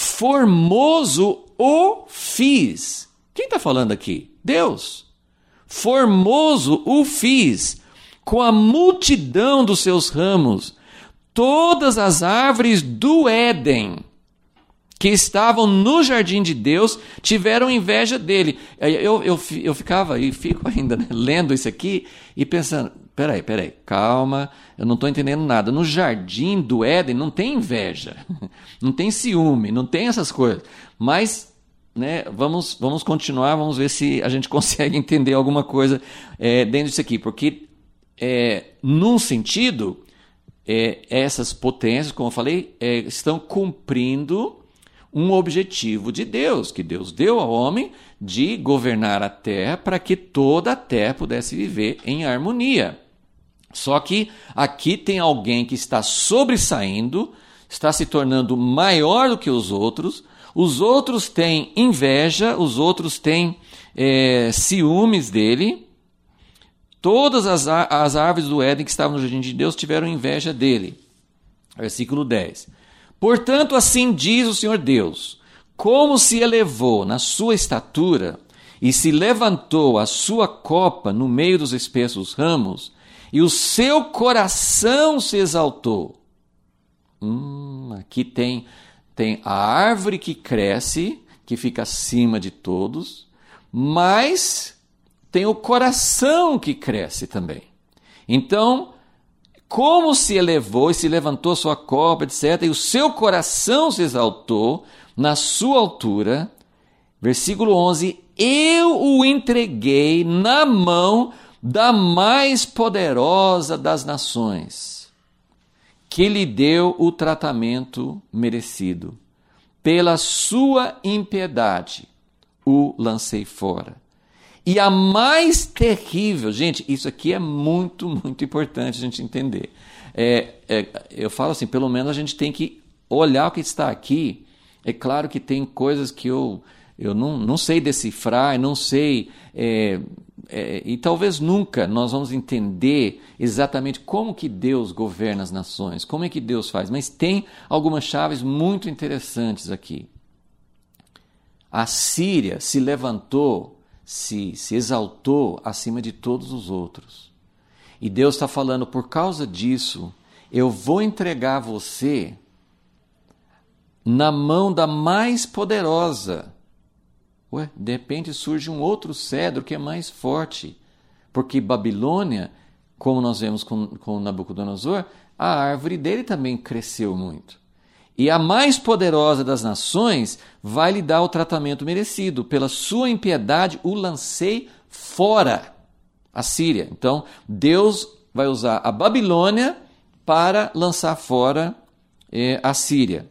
formoso o fiz. Quem está falando aqui? Deus. Formoso o fiz, com a multidão dos seus ramos, todas as árvores do Éden, que estavam no jardim de Deus, tiveram inveja dele. Eu, eu, eu ficava e fico ainda, né, lendo isso aqui e pensando, peraí, peraí, calma, eu não estou entendendo nada. No jardim do Éden não tem inveja, não tem ciúme, não tem essas coisas. Mas, né, vamos, vamos continuar, vamos ver se a gente consegue entender alguma coisa é, dentro disso aqui. Porque, é, num sentido, é, essas potências, como eu falei, é, estão cumprindo um objetivo de Deus, que Deus deu ao homem de governar a terra para que toda a terra pudesse viver em harmonia. Só que aqui tem alguém que está sobressaindo, está se tornando maior do que os outros, os outros têm inveja, os outros têm é, ciúmes dele. Todas as, as árvores do Éden que estavam no jardim de Deus tiveram inveja dele. Versículo dez. Portanto, assim diz o Senhor Deus, como se elevou na sua estatura e se levantou a sua copa no meio dos espessos ramos, e o seu coração se exaltou. Hum, aqui tem, tem a árvore que cresce, que fica acima de todos, mas tem o coração que cresce também. Então, como se elevou e se levantou sua copa, etcétera, e o seu coração se exaltou na sua altura, versículo onze, eu o entreguei na mão da mais poderosa das nações, que lhe deu o tratamento merecido. Pela sua impiedade o lancei fora. E a mais terrível, gente, isso aqui é muito, muito importante a gente entender. É, é, eu falo assim, pelo menos a gente tem que olhar o que está aqui. É claro que tem coisas que eu, eu não, não sei decifrar, não sei, é, é, e talvez nunca nós vamos entender exatamente como que Deus governa as nações, como é que Deus faz, mas tem algumas chaves muito interessantes aqui. A Síria se levantou, Se, se exaltou acima de todos os outros. E Deus está falando, por causa disso, eu vou entregar você na mão da mais poderosa. Ué, de repente surge um outro cedro que é mais forte. Porque Babilônia, como nós vemos com, com Nabucodonosor, a árvore dele também cresceu muito. E a mais poderosa das nações vai lhe dar o tratamento merecido. Pela sua impiedade o lancei fora, a Síria. Então, Deus vai usar a Babilônia para lançar fora é, a Síria.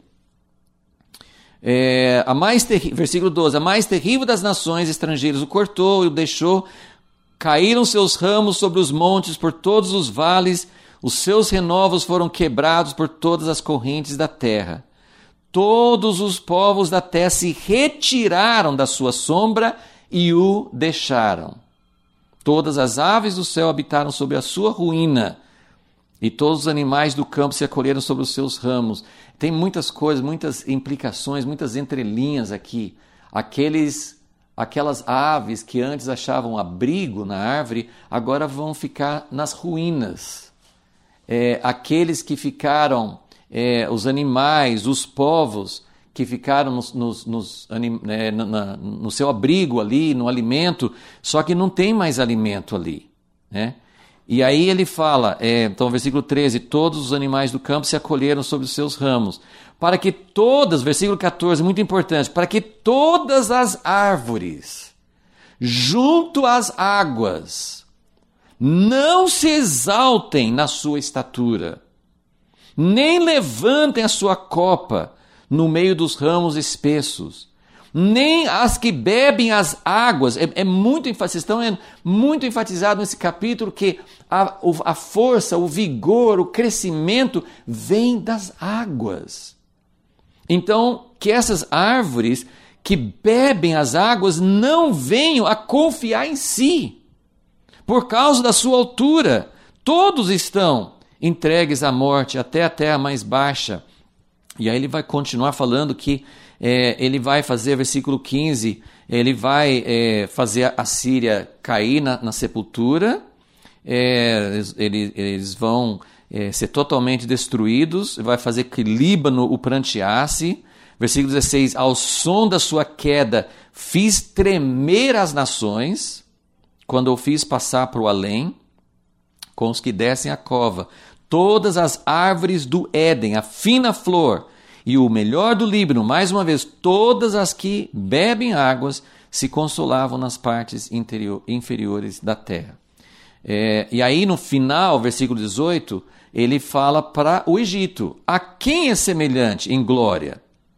É, a mais terri... Versículo doze. A mais terrível das nações estrangeiras o cortou e o deixou. Caíram seus ramos sobre os montes, por todos os vales. Os seus renovos foram quebrados por todas as correntes da terra. Todos os povos da terra se retiraram da sua sombra e o deixaram. Todas as aves do céu habitaram sobre a sua ruína, e todos os animais do campo se acolheram sobre os seus ramos. Tem muitas coisas, muitas implicações, muitas entrelinhas aqui. Aqueles, aquelas aves que antes achavam abrigo na árvore, agora vão ficar nas ruínas. É, aqueles que ficaram, é, os animais, os povos que ficaram nos, nos, nos, é, na, na, no seu abrigo ali, no alimento, só que não tem mais alimento ali, né? E aí ele fala, é, então versículo treze, todos os animais do campo se acolheram sobre os seus ramos, para que todas, versículo catorze, muito importante, para que todas as árvores, junto às águas, não se exaltem na sua estatura, nem levantem a sua copa no meio dos ramos espessos, nem as que bebem as águas. É, é muito enfatizado, é muito enfatizado nesse capítulo que a, a força, o vigor, o crescimento vem das águas. Então, que essas árvores que bebem as águas não venham a confiar em si. Por causa da sua altura, todos estão entregues à morte, até a terra mais baixa. E aí ele vai continuar falando que é, ele vai fazer, versículo quinze, ele vai é, fazer a Síria cair na, na sepultura, é, eles, eles vão é, ser totalmente destruídos, vai fazer que Líbano o pranteasse. Versículo dezesseis, ao som da sua queda fiz tremer as nações, quando eu fiz passar para o além, com os que descem a cova, todas as árvores do Éden, a fina flor e o melhor do Líbano, mais uma vez, todas as que bebem águas, se consolavam nas partes interior, inferiores da terra. É, e aí no final, versículo dezoito, ele fala para o Egito, a quem é semelhante em glória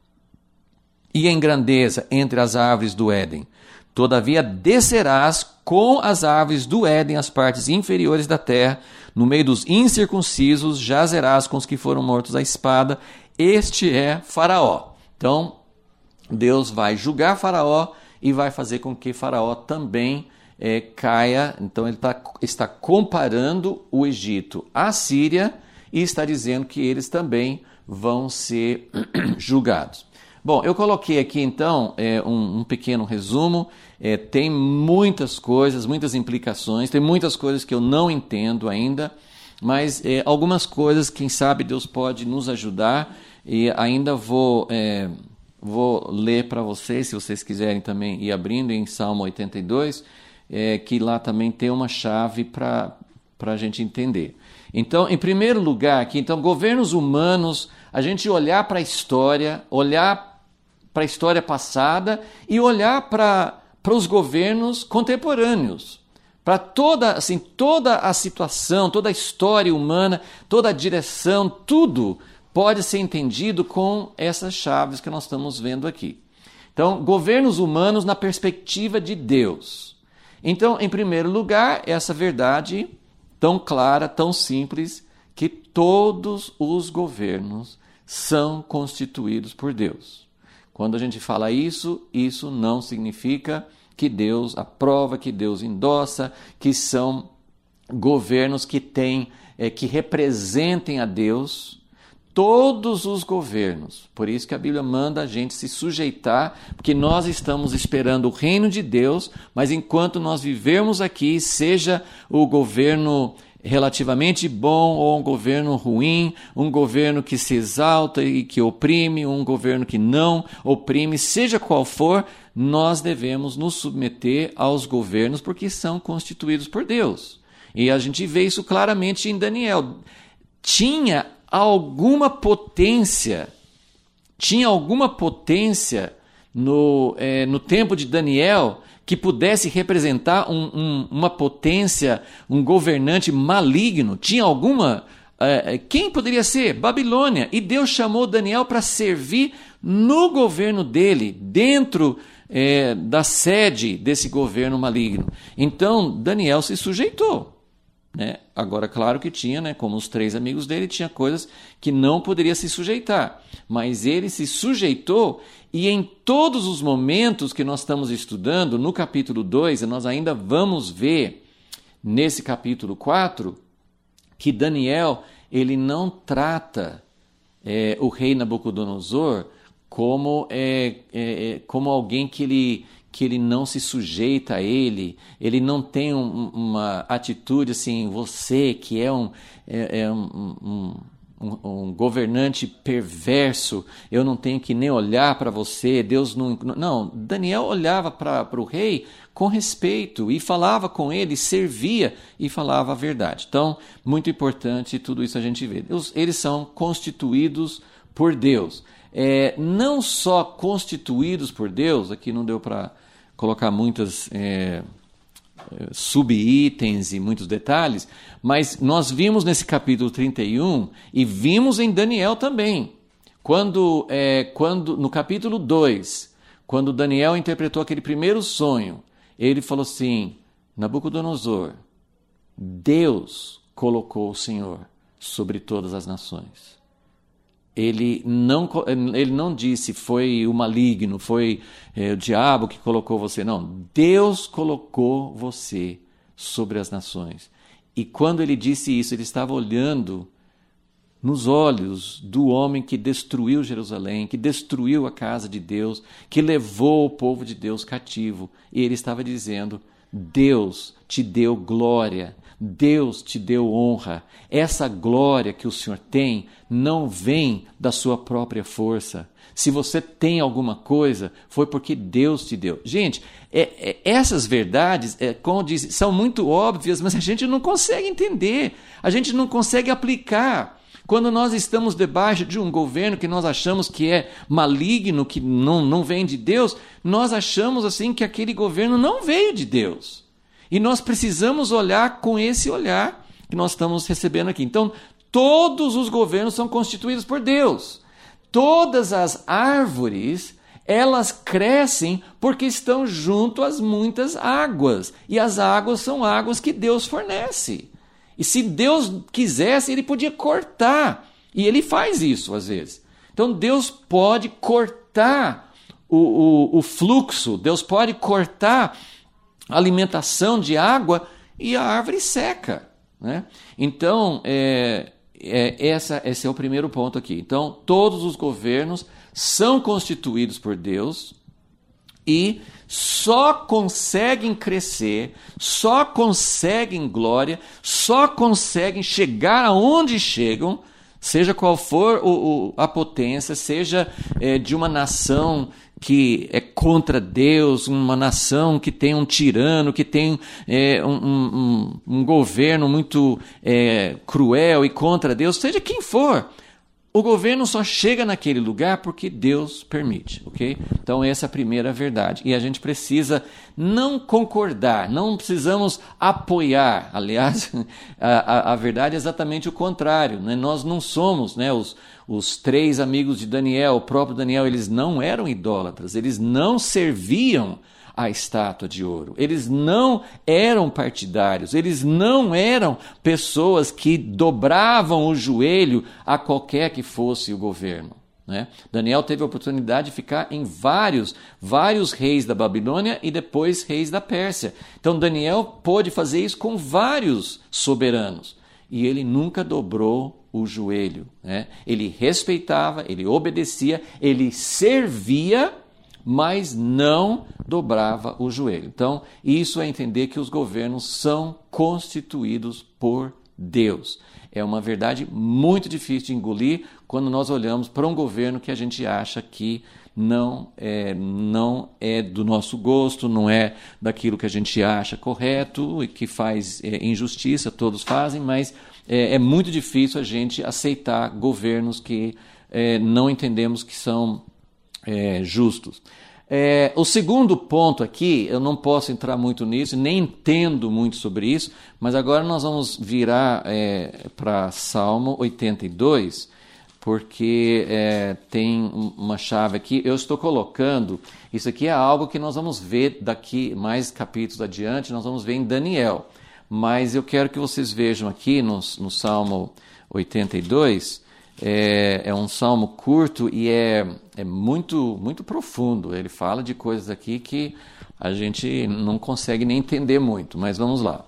e em grandeza entre as árvores do Éden? Todavia descerás com as árvores do Éden às partes inferiores da terra, no meio dos incircuncisos jazerás com os que foram mortos à espada. Este é Faraó. Então, Deus vai julgar Faraó e vai fazer com que Faraó também é, caia. Então, ele tá, está comparando o Egito à Síria e está dizendo que eles também vão ser julgados. Bom, eu coloquei aqui então é, um, um pequeno resumo. É, tem muitas coisas, muitas implicações, tem muitas coisas que eu não entendo ainda, mas é, algumas coisas, quem sabe Deus pode nos ajudar, e ainda vou, é, vou ler para vocês, se vocês quiserem também ir abrindo em Salmo oitenta e dois, é, que lá também tem uma chave para a gente entender. Então, em primeiro lugar, aqui, então, governos humanos, a gente olhar para a história, olhar para a história passada e olhar para para os governos contemporâneos, para toda, assim, toda a situação, toda a história humana, toda a direção, tudo pode ser entendido com essas chaves que nós estamos vendo aqui. Então, governos humanos na perspectiva de Deus. Então, em primeiro lugar, essa verdade tão clara, tão simples, que todos os governos são constituídos por Deus. Quando a gente fala isso, isso não significa que Deus aprova, que Deus endossa, que são governos que têm, é, que representem a Deus. Todos os governos. Por isso que a Bíblia manda a gente se sujeitar, porque nós estamos esperando o reino de Deus, mas enquanto nós vivermos aqui, seja o governo relativamente bom ou um governo ruim, um governo que se exalta e que oprime, um governo que não oprime, seja qual for, nós devemos nos submeter aos governos porque são constituídos por Deus. E a gente vê isso claramente em Daniel. Tinha alguma potência, tinha alguma potência no, é, no tempo de Daniel que pudesse representar um, um, uma potência, um governante maligno? Tinha alguma? É, quem poderia ser? Babilônia. E Deus chamou Daniel para servir no governo dele, dentro é, da sede desse governo maligno. Então, Daniel se sujeitou. Né? Agora, claro que tinha, né, como os três amigos dele, tinha coisas que não poderia se sujeitar. Mas ele se sujeitou, e em todos os momentos que nós estamos estudando, no capítulo dois, nós ainda vamos ver, nesse capítulo quatro, que Daniel ele não trata é, o rei Nabucodonosor como, é, é, como alguém que ele... que ele não se sujeita a ele, ele não tem um, uma atitude assim, você que é um, é, é um, um, um, um governante perverso, eu não tenho que nem olhar para você, Deus não... Não, Daniel olhava para o rei com respeito e falava com ele, servia e falava a verdade. Então, muito importante tudo isso a gente vê. Eles são constituídos por Deus. É, não só constituídos por Deus, aqui não deu para colocar muitas é, subitens e muitos detalhes, mas nós vimos nesse capítulo trinta e um e vimos em Daniel também, quando, é, quando no capítulo dois, quando Daniel interpretou aquele primeiro sonho, ele falou assim, Nabucodonosor, Deus colocou o Senhor sobre todas as nações. Ele não, ele não disse foi o maligno, foi é, o diabo que colocou você. Não, Deus colocou você sobre as nações. E quando ele disse isso, ele estava olhando nos olhos do homem que destruiu Jerusalém, que destruiu a casa de Deus, que levou o povo de Deus cativo. E ele estava dizendo, Deus te deu glória, Deus te deu honra. Essa glória que o Senhor tem não vem da sua própria força. Se você tem alguma coisa, foi porque Deus te deu. Gente, é, é, essas verdades, é, como diz, são muito óbvias, mas a gente não consegue entender, a gente não consegue aplicar. Quando nós estamos debaixo de um governo que nós achamos que é maligno, que não, não vem de Deus, nós achamos assim que aquele governo não veio de Deus. E nós precisamos olhar com esse olhar que nós estamos recebendo aqui. Então, todos os governos são constituídos por Deus. Todas as árvores, elas crescem porque estão junto às muitas águas. E as águas são águas que Deus fornece. E se Deus quisesse, ele podia cortar. E ele faz isso às vezes. Então, Deus pode cortar o, o, o fluxo, Deus pode cortar alimentação de água e a árvore seca, né? Então, é, é, essa, esse é o primeiro ponto aqui. Então, todos os governos são constituídos por Deus e só conseguem crescer, só conseguem glória, só conseguem chegar aonde chegam, seja qual for o, o, a potência, seja é, de uma nação que é contra Deus, uma nação que tem um tirano, que tem é, um, um, um governo muito é, cruel e contra Deus, seja quem for. O governo só chega naquele lugar porque Deus permite, ok? Então essa é a primeira verdade. E a gente precisa não concordar, não precisamos apoiar. Aliás, a, a, a verdade é exatamente o contrário, né? Nós não somos, né, os, os três amigos de Daniel, o próprio Daniel, eles não eram idólatras, eles não serviam a estátua de ouro. Eles não eram partidários, eles não eram pessoas que dobravam o joelho a qualquer que fosse o governo, né? Daniel teve a oportunidade de ficar em vários, vários reis da Babilônia e depois reis da Pérsia. Então Daniel pôde fazer isso com vários soberanos e ele nunca dobrou o joelho, né? Ele respeitava, ele obedecia, ele servia, mas não dobrava o joelho. Então, isso é entender que os governos são constituídos por Deus. É uma verdade muito difícil de engolir quando nós olhamos para um governo que a gente acha que não é, não é do nosso gosto, não é daquilo que a gente acha correto e que faz é, injustiça, todos fazem, mas é, é muito difícil a gente aceitar governos que é, não entendemos que são É, justos. É, o segundo ponto aqui, eu não posso entrar muito nisso, nem entendo muito sobre isso, mas agora nós vamos virar é, para Salmo oitenta e dois, porque é, tem uma chave aqui. Eu estou colocando, isso aqui é algo que nós vamos ver daqui, mais capítulos adiante, nós vamos ver em Daniel, mas eu quero que vocês vejam aqui no, no Salmo oitenta e dois. É, é um salmo curto e é, é muito, muito profundo. Ele fala de coisas aqui que a gente não consegue nem entender muito, mas vamos lá.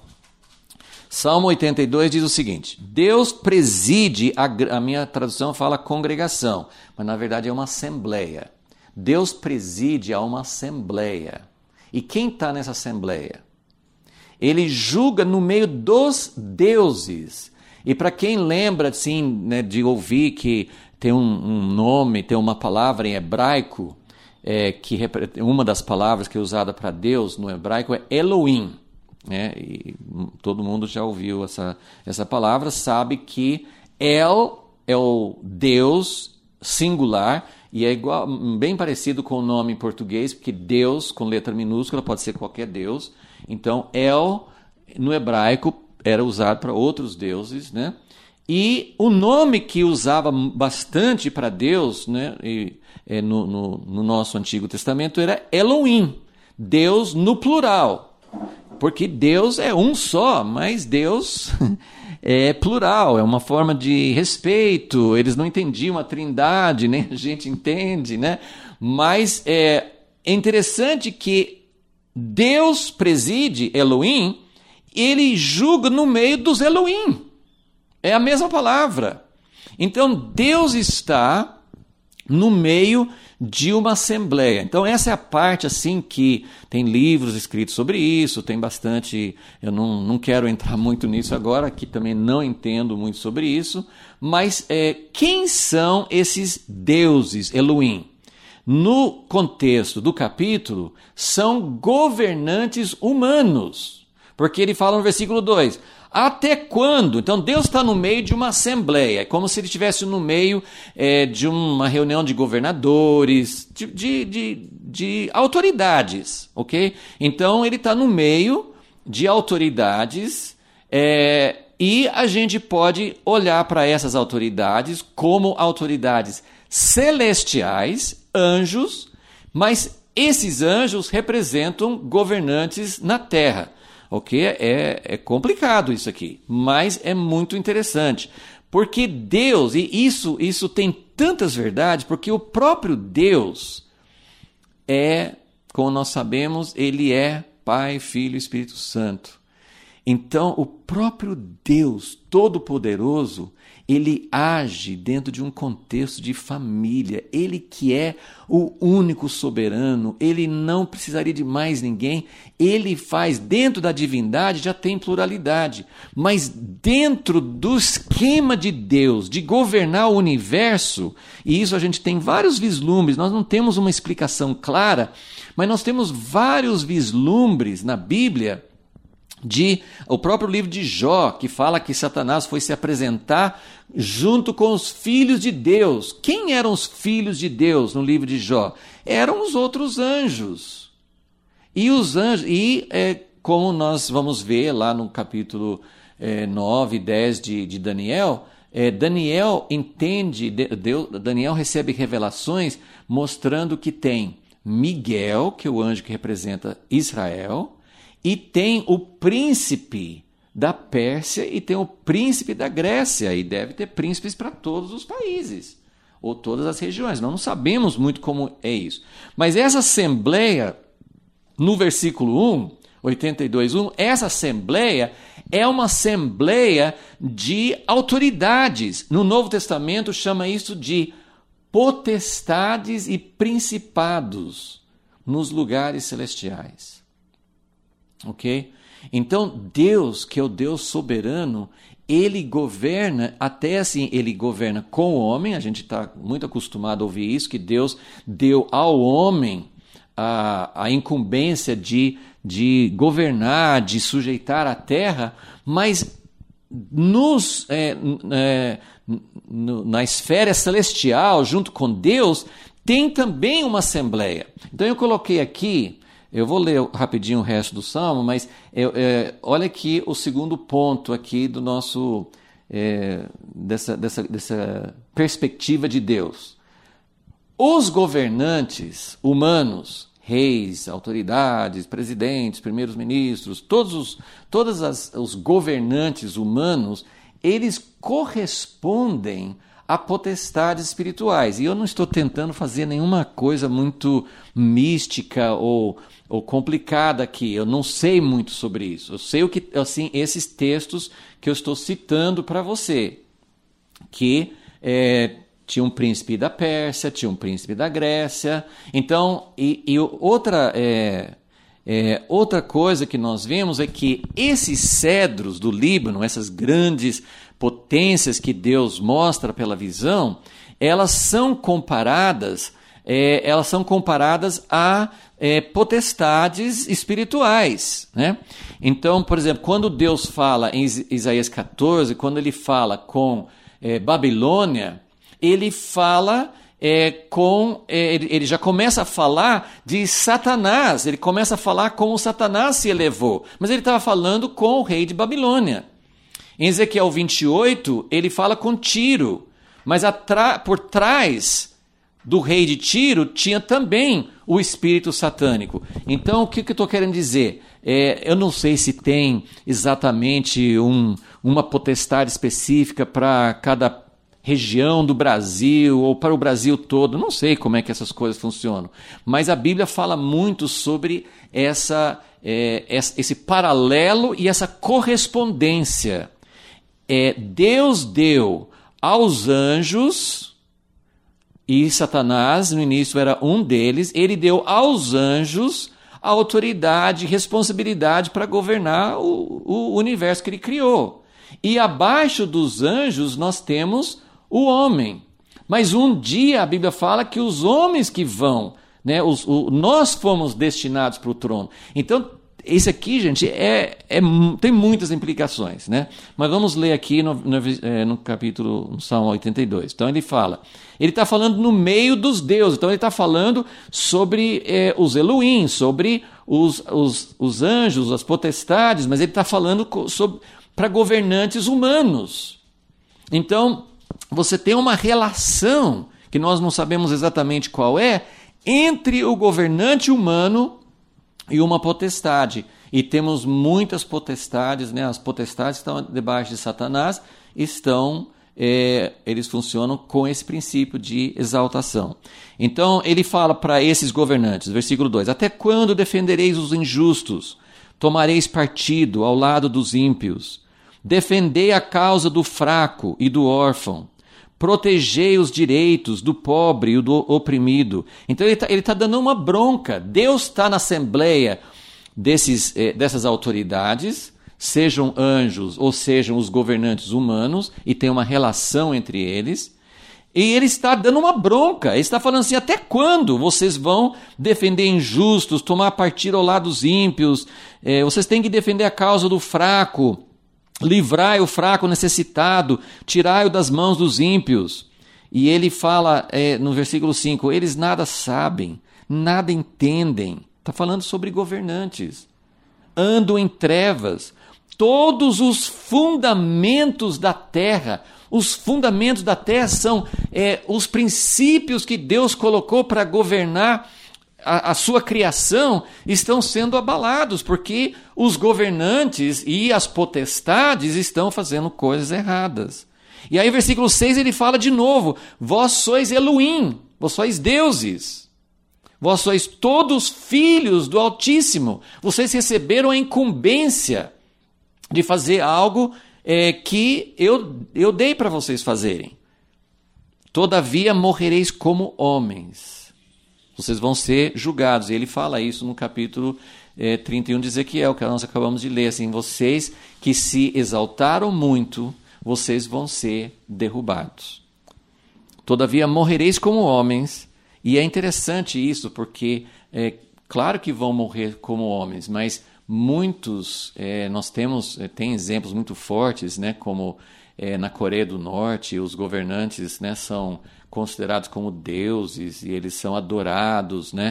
Salmo oitenta e dois diz o seguinte: Deus preside, a, a minha tradução fala congregação, mas na verdade é uma assembleia. Deus preside a uma assembleia. E quem está nessa assembleia? Ele julga no meio dos deuses. E para quem lembra assim, né, de ouvir que tem um, um nome, tem uma palavra em hebraico, é, que uma das palavras que é usada para Deus no hebraico é Elohim, né? E todo mundo já ouviu essa, essa palavra, sabe que El é o Deus singular e é igual, bem parecido com o nome em português, porque Deus com letra minúscula pode ser qualquer Deus. Então El no hebraico era usado para outros deuses, né? E o nome que usava bastante para Deus, né, e, é, no, no, no nosso Antigo Testamento era Elohim, Deus no plural, porque Deus é um só, mas Deus é plural, é uma forma de respeito. Eles não entendiam a trindade, nem a gente entende, né? Mas é, é interessante que Deus preside Elohim, ele julga no meio dos Elohim. É a mesma palavra. Então, Deus está no meio de uma assembleia. Então, essa é a parte assim que tem livros escritos sobre isso, tem bastante... Eu não, não quero entrar muito nisso agora, que também não entendo muito sobre isso, mas é, quem são esses deuses Elohim? No contexto do capítulo, são governantes humanos. Porque ele fala no versículo dois, até quando? Então Deus está no meio de uma assembleia, é como se ele estivesse no meio é, de uma reunião de governadores, de, de, de, de autoridades, ok? Então ele está no meio de autoridades é, e a gente pode olhar para essas autoridades como autoridades celestiais, anjos, mas esses anjos representam governantes na terra. Ok? É, é complicado isso aqui, mas é muito interessante. Porque Deus, e isso, isso tem tantas verdades, porque o próprio Deus é, como nós sabemos, ele é Pai, Filho e Espírito Santo. Então, o próprio Deus Todo-Poderoso, ele age dentro de um contexto de família. Ele que é o único soberano, ele não precisaria de mais ninguém. Ele faz, dentro da divindade, já tem pluralidade. Mas dentro do esquema de Deus, de governar o universo, e isso a gente tem vários vislumbres, nós não temos uma explicação clara, mas nós temos vários vislumbres na Bíblia, de o próprio livro de Jó, que fala que Satanás foi se apresentar junto com os filhos de Deus. Quem eram os filhos de Deus no livro de Jó? Eram os outros anjos. E os anjos, e é, como nós vamos ver lá no capítulo é, nove e dez de, de Daniel, é, Daniel entende, Deus, Daniel recebe revelações mostrando que tem Miguel, que é o anjo que representa Israel, e tem o príncipe da Pérsia e tem o príncipe da Grécia, e deve ter príncipes para todos os países, ou todas as regiões. Nós não sabemos muito como é isso. Mas essa assembleia, no versículo um, oitenta e dois, um, essa assembleia é uma assembleia de autoridades. No Novo Testamento chama isso de potestades e principados nos lugares celestiais. Ok? Então Deus, que é o Deus soberano, ele governa, até assim, ele governa com o homem. A gente está muito acostumado a ouvir isso, que Deus deu ao homem a, a incumbência de, de governar, de sujeitar a terra, mas nos, é, é, no, na esfera celestial, junto com Deus, tem também uma assembleia. Então eu coloquei aqui, eu vou ler rapidinho o resto do Salmo, mas é, é, olha aqui o segundo ponto aqui do nosso, é, dessa, dessa, dessa perspectiva de Deus. Os governantes humanos, reis, autoridades, presidentes, primeiros ministros, todos os, todos as, os governantes humanos, eles correspondem a potestades espirituais. E eu não estou tentando fazer nenhuma coisa muito mística ou, ou complicada aqui. Eu não sei muito sobre isso. Eu sei o que, assim, esses textos que eu estou citando para você, que é, tinha um príncipe da Pérsia, tinha um príncipe da Grécia. Então, e, e outra, é, é, outra coisa que nós vemos é que esses cedros do Líbano, essas grandes potências que Deus mostra pela visão, elas são comparadas, é, elas são comparadas a é, potestades espirituais, né? Então, por exemplo, quando Deus fala em Isaías catorze, quando ele fala com é, Babilônia, ele fala é, com, é, ele, ele já começa a falar de Satanás, ele começa a falar como Satanás se elevou, mas ele estava falando com o rei de Babilônia. Em Ezequiel vinte e oito, ele fala com Tiro, mas atra- por trás do rei de Tiro tinha também o espírito satânico. Então, o que, que eu estou querendo dizer? É, eu não sei se tem exatamente um, uma potestade específica para cada região do Brasil ou para o Brasil todo. Não sei como é que essas coisas funcionam. Mas a Bíblia fala muito sobre essa, é, esse paralelo e essa correspondência. É, Deus deu aos anjos, e Satanás no início era um deles, ele deu aos anjos a autoridade e responsabilidade para governar o, o universo que ele criou. E abaixo dos anjos nós temos o homem. Mas um dia a Bíblia fala que os homens que vão, né, os, o, nós fomos destinados para o trono. Então, esse aqui, gente, é, é, tem muitas implicações, né? Mas vamos ler aqui no, no, no capítulo, no Salmo oitenta e dois. Então ele fala, ele está falando no meio dos deuses, então ele está falando sobre é, os Elohim, sobre os, os, os anjos, as potestades, mas ele está falando para governantes humanos. Então, você tem uma relação, que nós não sabemos exatamente qual é, entre o governante humano e uma potestade. E temos muitas potestades, né? As potestades estão debaixo de Satanás, estão, é, eles funcionam com esse princípio de exaltação. Então, ele fala para esses governantes, versículo dois, até quando defendereis os injustos? tomareis partido ao lado dos ímpios, defendei a causa do fraco e do órfão, protegei os direitos do pobre e do oprimido. Então ele está ele tá dando uma bronca. Deus está na assembleia desses, eh, dessas autoridades, sejam anjos ou sejam os governantes humanos, e tem uma relação entre eles, e ele está dando uma bronca. Ele está falando assim: até quando vocês vão defender injustos, tomar partido ao lado dos ímpios? Eh, vocês têm que defender a causa do fraco, livrai o fraco necessitado, tirai-o das mãos dos ímpios. E ele fala é, no versículo cinco, eles nada sabem, nada entendem. Está falando sobre governantes. Andam em trevas. Todos os fundamentos da terra, os fundamentos da terra são é, os princípios que Deus colocou para governar A, a sua criação, estão sendo abalados, porque os governantes e as potestades estão fazendo coisas erradas. E aí, versículo seis, ele fala de novo: vós sois Elohim, vós sois deuses, vós sois todos filhos do Altíssimo, vocês receberam a incumbência de fazer algo é, que eu, eu dei para vocês fazerem. Todavia morrereis como homens. Vocês vão ser julgados. E ele fala isso no capítulo eh, trinta e um de Ezequiel, que nós acabamos de ler. Assim, vocês que se exaltaram muito, vocês vão ser derrubados. Todavia morrereis como homens. E é interessante isso, porque é claro que vão morrer como homens, mas muitos, é, nós temos, é, tem exemplos muito fortes, né, como é, na Coreia do Norte, os governantes, né, são considerados como deuses e eles são adorados, né,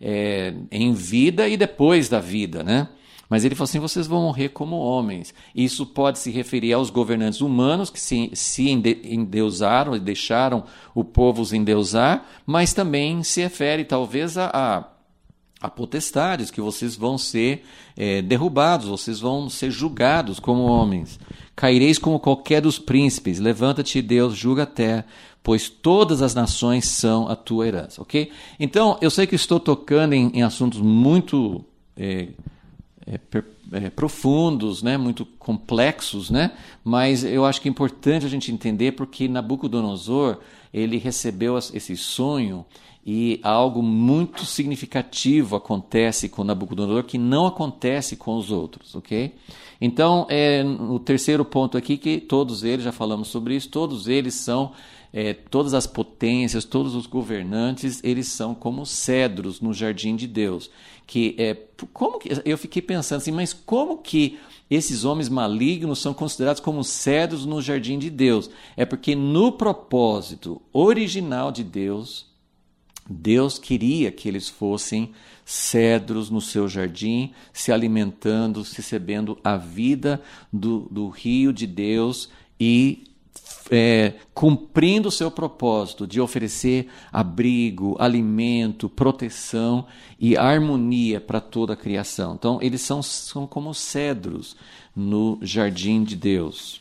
é, em vida e depois da vida, né? Mas ele falou assim: vocês vão morrer como homens. Isso pode se referir aos governantes humanos que se, se endeusaram e deixaram o povo os endeusar, mas também se refere talvez a, a, a potestades, que vocês vão ser é, derrubados, vocês vão ser julgados como homens. Caireis como qualquer dos príncipes, levanta-te, Deus, julga a terra, pois todas as nações são a tua herança, ok? Então, eu sei que estou tocando em, em assuntos muito é, é, per, é, profundos, né? Muito complexos, né? Mas eu acho que é importante a gente entender, porque Nabucodonosor, ele recebeu esse sonho e algo muito significativo acontece com Nabucodonosor que não acontece com os outros, ok? Então, é, o terceiro ponto aqui, que todos eles, já falamos sobre isso, todos eles são, é, todas as potências, todos os governantes, eles são como cedros no jardim de Deus. Que, é, como que, eu fiquei pensando assim, mas como que esses homens malignos são considerados como cedros no jardim de Deus? É porque no propósito original de Deus, Deus queria que eles fossem cedros no seu jardim, se alimentando, recebendo a vida do, do rio de Deus e é, cumprindo o seu propósito de oferecer abrigo, alimento, proteção e harmonia para toda a criação. Então, eles são, são como cedros no jardim de Deus.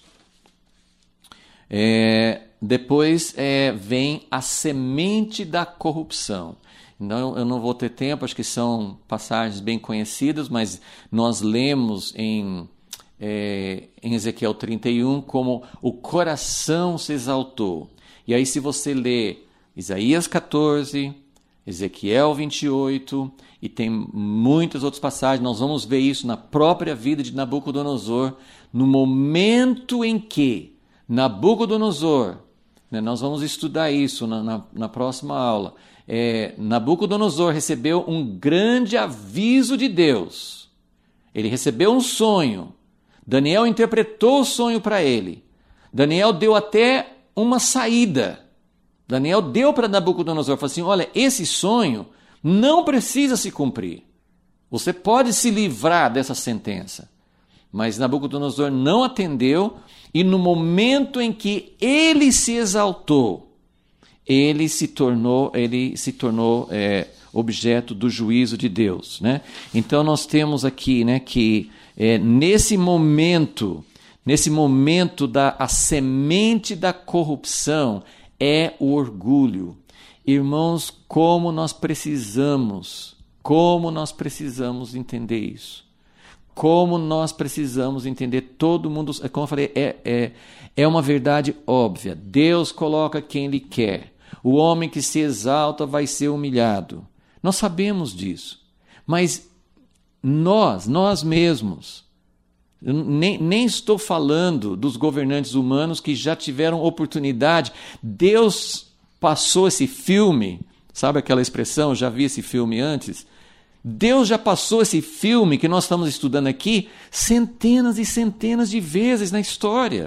É... Depois é, vem a semente da corrupção. Então, eu não vou ter tempo, acho que são passagens bem conhecidas, mas nós lemos em, é, em Ezequiel trinta e um como o coração se exaltou. E aí, se você ler Isaías catorze, Ezequiel vinte e oito, e tem muitas outras passagens, nós vamos ver isso na própria vida de Nabucodonosor, no momento em que Nabucodonosor, nós vamos estudar isso na, na, na próxima aula. É, Nabucodonosor recebeu um grande aviso de Deus. Ele recebeu um sonho. Daniel interpretou o sonho para ele. Daniel deu até uma saída. Daniel deu para Nabucodonosor, falou assim: olha, esse sonho não precisa se cumprir. Você pode se livrar dessa sentença. Mas Nabucodonosor não atendeu, e no momento em que ele se exaltou, ele se tornou, ele se tornou é, objeto do juízo de Deus, né? Então nós temos aqui, né, que é, nesse momento, nesse momento da a semente da corrupção é o orgulho. Irmãos, como nós precisamos, como nós precisamos entender isso. Como nós precisamos entender, todo mundo, como eu falei, é, é, é uma verdade óbvia. Deus coloca quem Ele quer. O homem que se exalta vai ser humilhado. Nós sabemos disso. Mas nós, nós mesmos, nem, nem estou falando dos governantes humanos que já tiveram oportunidade. Deus passou esse filme, sabe aquela expressão, já vi esse filme antes? Deus já passou esse filme que nós estamos estudando aqui centenas e centenas de vezes na história.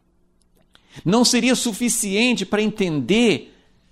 Não seria suficiente para entender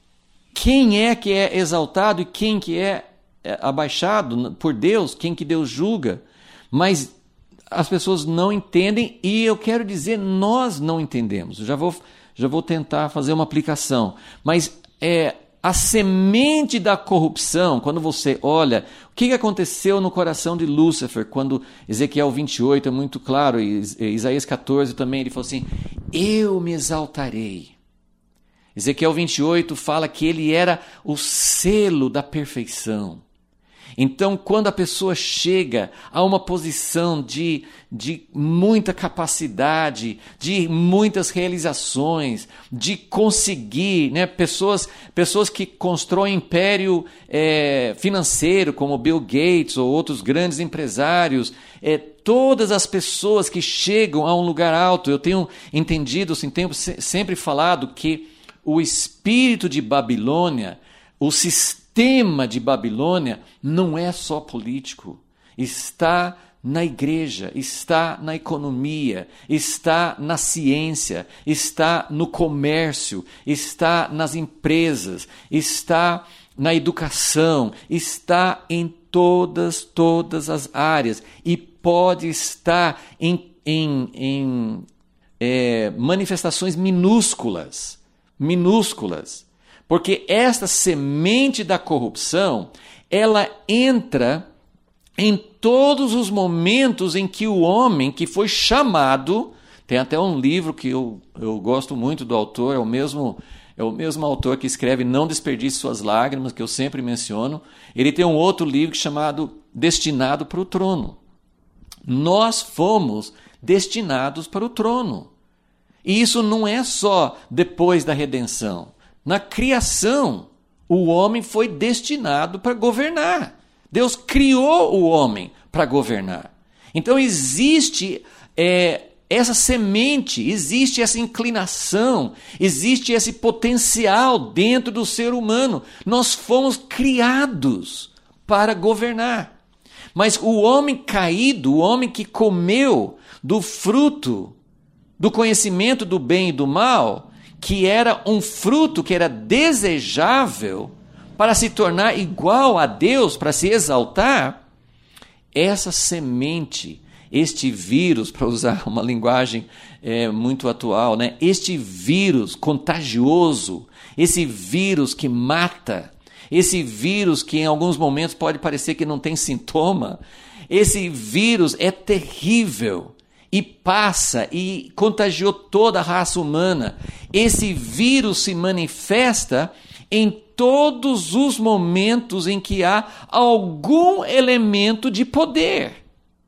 quem é que é exaltado e quem que é abaixado por Deus, quem que Deus julga. Mas as pessoas não entendem e eu quero dizer, nós não entendemos. Eu já vou, já vou tentar fazer uma aplicação. Mas é... a semente da corrupção, quando você olha, o que aconteceu no coração de Lúcifer, quando Ezequiel vinte e oito é muito claro, e Isaías catorze também, ele falou assim, eu me exaltarei. Ezequiel vinte e oito fala que ele era o selo da perfeição. Então, quando a pessoa chega a uma posição de, de muita capacidade, de muitas realizações, de conseguir, né, pessoas, pessoas que constroem império é, financeiro, como Bill Gates ou outros grandes empresários, é, todas as pessoas que chegam a um lugar alto, eu tenho entendido, assim, tenho sempre falado que o espírito de Babilônia, o sistema, O tema de Babilônia não é só político, está na igreja, está na economia, está na ciência, está no comércio, está nas empresas, está na educação, está em todas, todas as áreas e pode estar em, em, em é, manifestações minúsculas, minúsculas. Porque esta semente da corrupção, ela entra em todos os momentos em que o homem que foi chamado, tem até um livro que eu, eu gosto muito do autor, é o mesmo, é o mesmo autor que escreve Não Desperdice Suas Lágrimas, que eu sempre menciono. Ele tem um outro livro chamado Destinado para o Trono. Nós fomos destinados para o trono. E isso não é só depois da redenção. Na criação, o homem foi destinado para governar. Deus criou o homem para governar. Então existe é, essa semente, existe essa inclinação, existe esse potencial dentro do ser humano. Nós fomos criados para governar. Mas o homem caído, o homem que comeu do fruto do conhecimento do bem e do mal, que era um fruto que era desejável para se tornar igual a Deus, para se exaltar, essa semente, este vírus, para usar uma linguagem é, muito atual, né? Este vírus contagioso, esse vírus que mata, esse vírus que em alguns momentos pode parecer que não tem sintoma, esse vírus é terrível. E passa e contagiou toda a raça humana. Esse vírus se manifesta em todos os momentos em que há algum elemento de poder.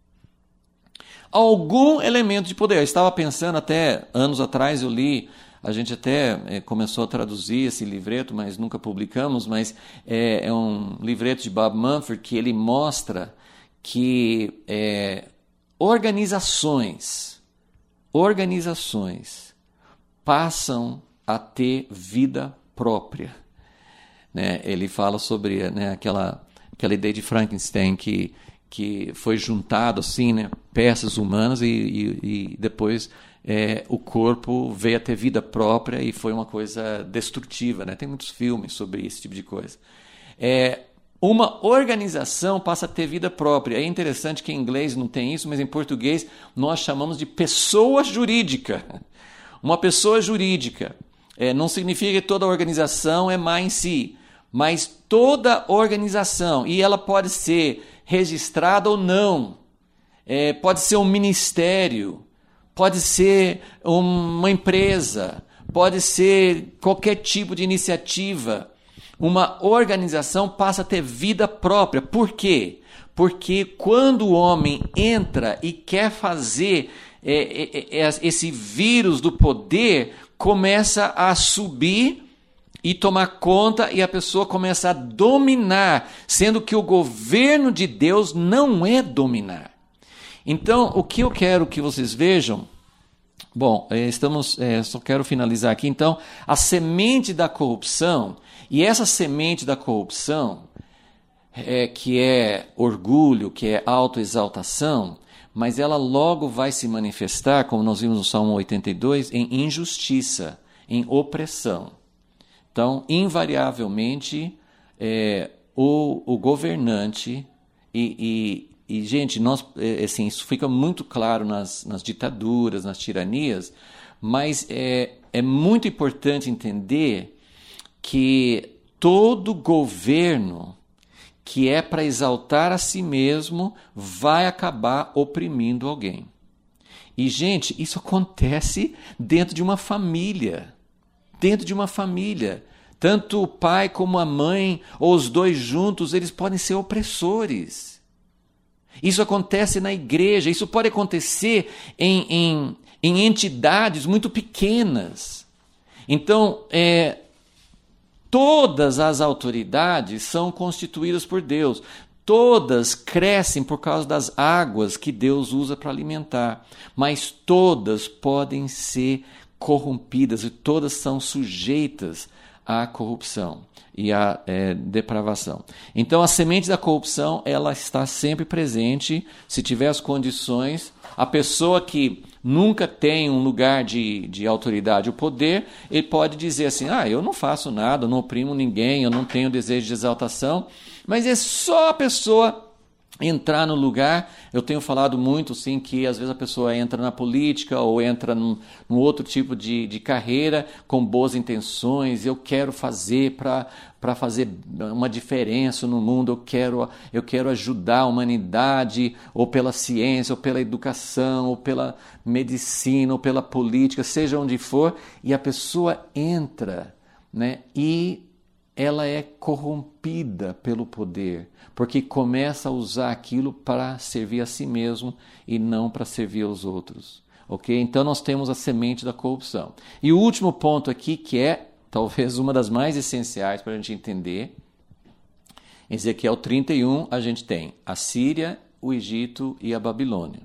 Algum elemento de poder. Eu estava pensando até anos atrás, eu li, a gente até é, começou a traduzir esse livreto, mas nunca publicamos, mas é, é um livreto de Bob Mumford que ele mostra que... É, Organizações, organizações passam a ter vida própria. Né? Ele fala sobre, né, aquela, aquela ideia de Frankenstein que, que foi juntado assim, né, peças humanas e, e, e depois é, o corpo veio a ter vida própria e foi uma coisa destrutiva. Né? Tem muitos filmes sobre esse tipo de coisa. É, Uma organização passa a ter vida própria. É interessante que em inglês não tem isso, mas em português nós chamamos de pessoa jurídica. Uma pessoa jurídica é, não significa que toda organização é má em si, mas toda organização, e ela pode ser registrada ou não, é, pode ser um ministério, pode ser uma empresa, pode ser qualquer tipo de iniciativa. Uma organização passa a ter vida própria. Por quê? Porque quando o homem entra e quer fazer é, é, é, esse vírus do poder, começa a subir e tomar conta, e a pessoa começa a dominar, sendo que o governo de Deus não é dominar. Então, o que eu quero que vocês vejam, bom, estamos, é, só quero finalizar aqui, então, a semente da corrupção, e essa semente da corrupção, é, que é orgulho, que é autoexaltação, mas ela logo vai se manifestar, como nós vimos no Salmo oitenta e dois, em injustiça, em opressão. Então, invariavelmente, é, o, o governante, e, e, e gente, nós, é, assim, isso fica muito claro nas, nas ditaduras, nas tiranias, mas é, é muito importante entender que todo governo que é para exaltar a si mesmo vai acabar oprimindo alguém. E, gente, isso acontece dentro de uma família. Dentro de uma família, tanto o pai como a mãe, ou os dois juntos, eles podem ser opressores. Isso acontece na igreja, isso pode acontecer em, em, em entidades muito pequenas. Então, é, todas as autoridades são constituídas por Deus. Todas crescem por causa das águas que Deus usa para alimentar, mas todas podem ser corrompidas e todas são sujeitas à corrupção e à é, depravação. Então, a semente da corrupção, ela está sempre presente. Se tiver as condições, a pessoa que nunca tem um lugar de, de autoridade ou poder, ele pode dizer assim, ah, eu não faço nada, eu não oprimo ninguém, eu não tenho desejo de exaltação, mas é só a pessoa entrar no lugar. Eu tenho falado muito, sim, que às vezes a pessoa entra na política ou entra num, num outro tipo de, de carreira com boas intenções. Eu quero fazer para para fazer uma diferença no mundo, eu quero, eu quero ajudar a humanidade, ou pela ciência, ou pela educação, ou pela medicina, ou pela política, seja onde for, e a pessoa entra, né, e ela é corrompida pelo poder, porque começa a usar aquilo para servir a si mesmo e não para servir aos outros. Ok? Então nós temos a semente da corrupção. E o último ponto aqui, que é talvez uma das mais essenciais para a gente entender, em Ezequiel trinta e um a gente tem a Síria, o Egito e a Babilônia.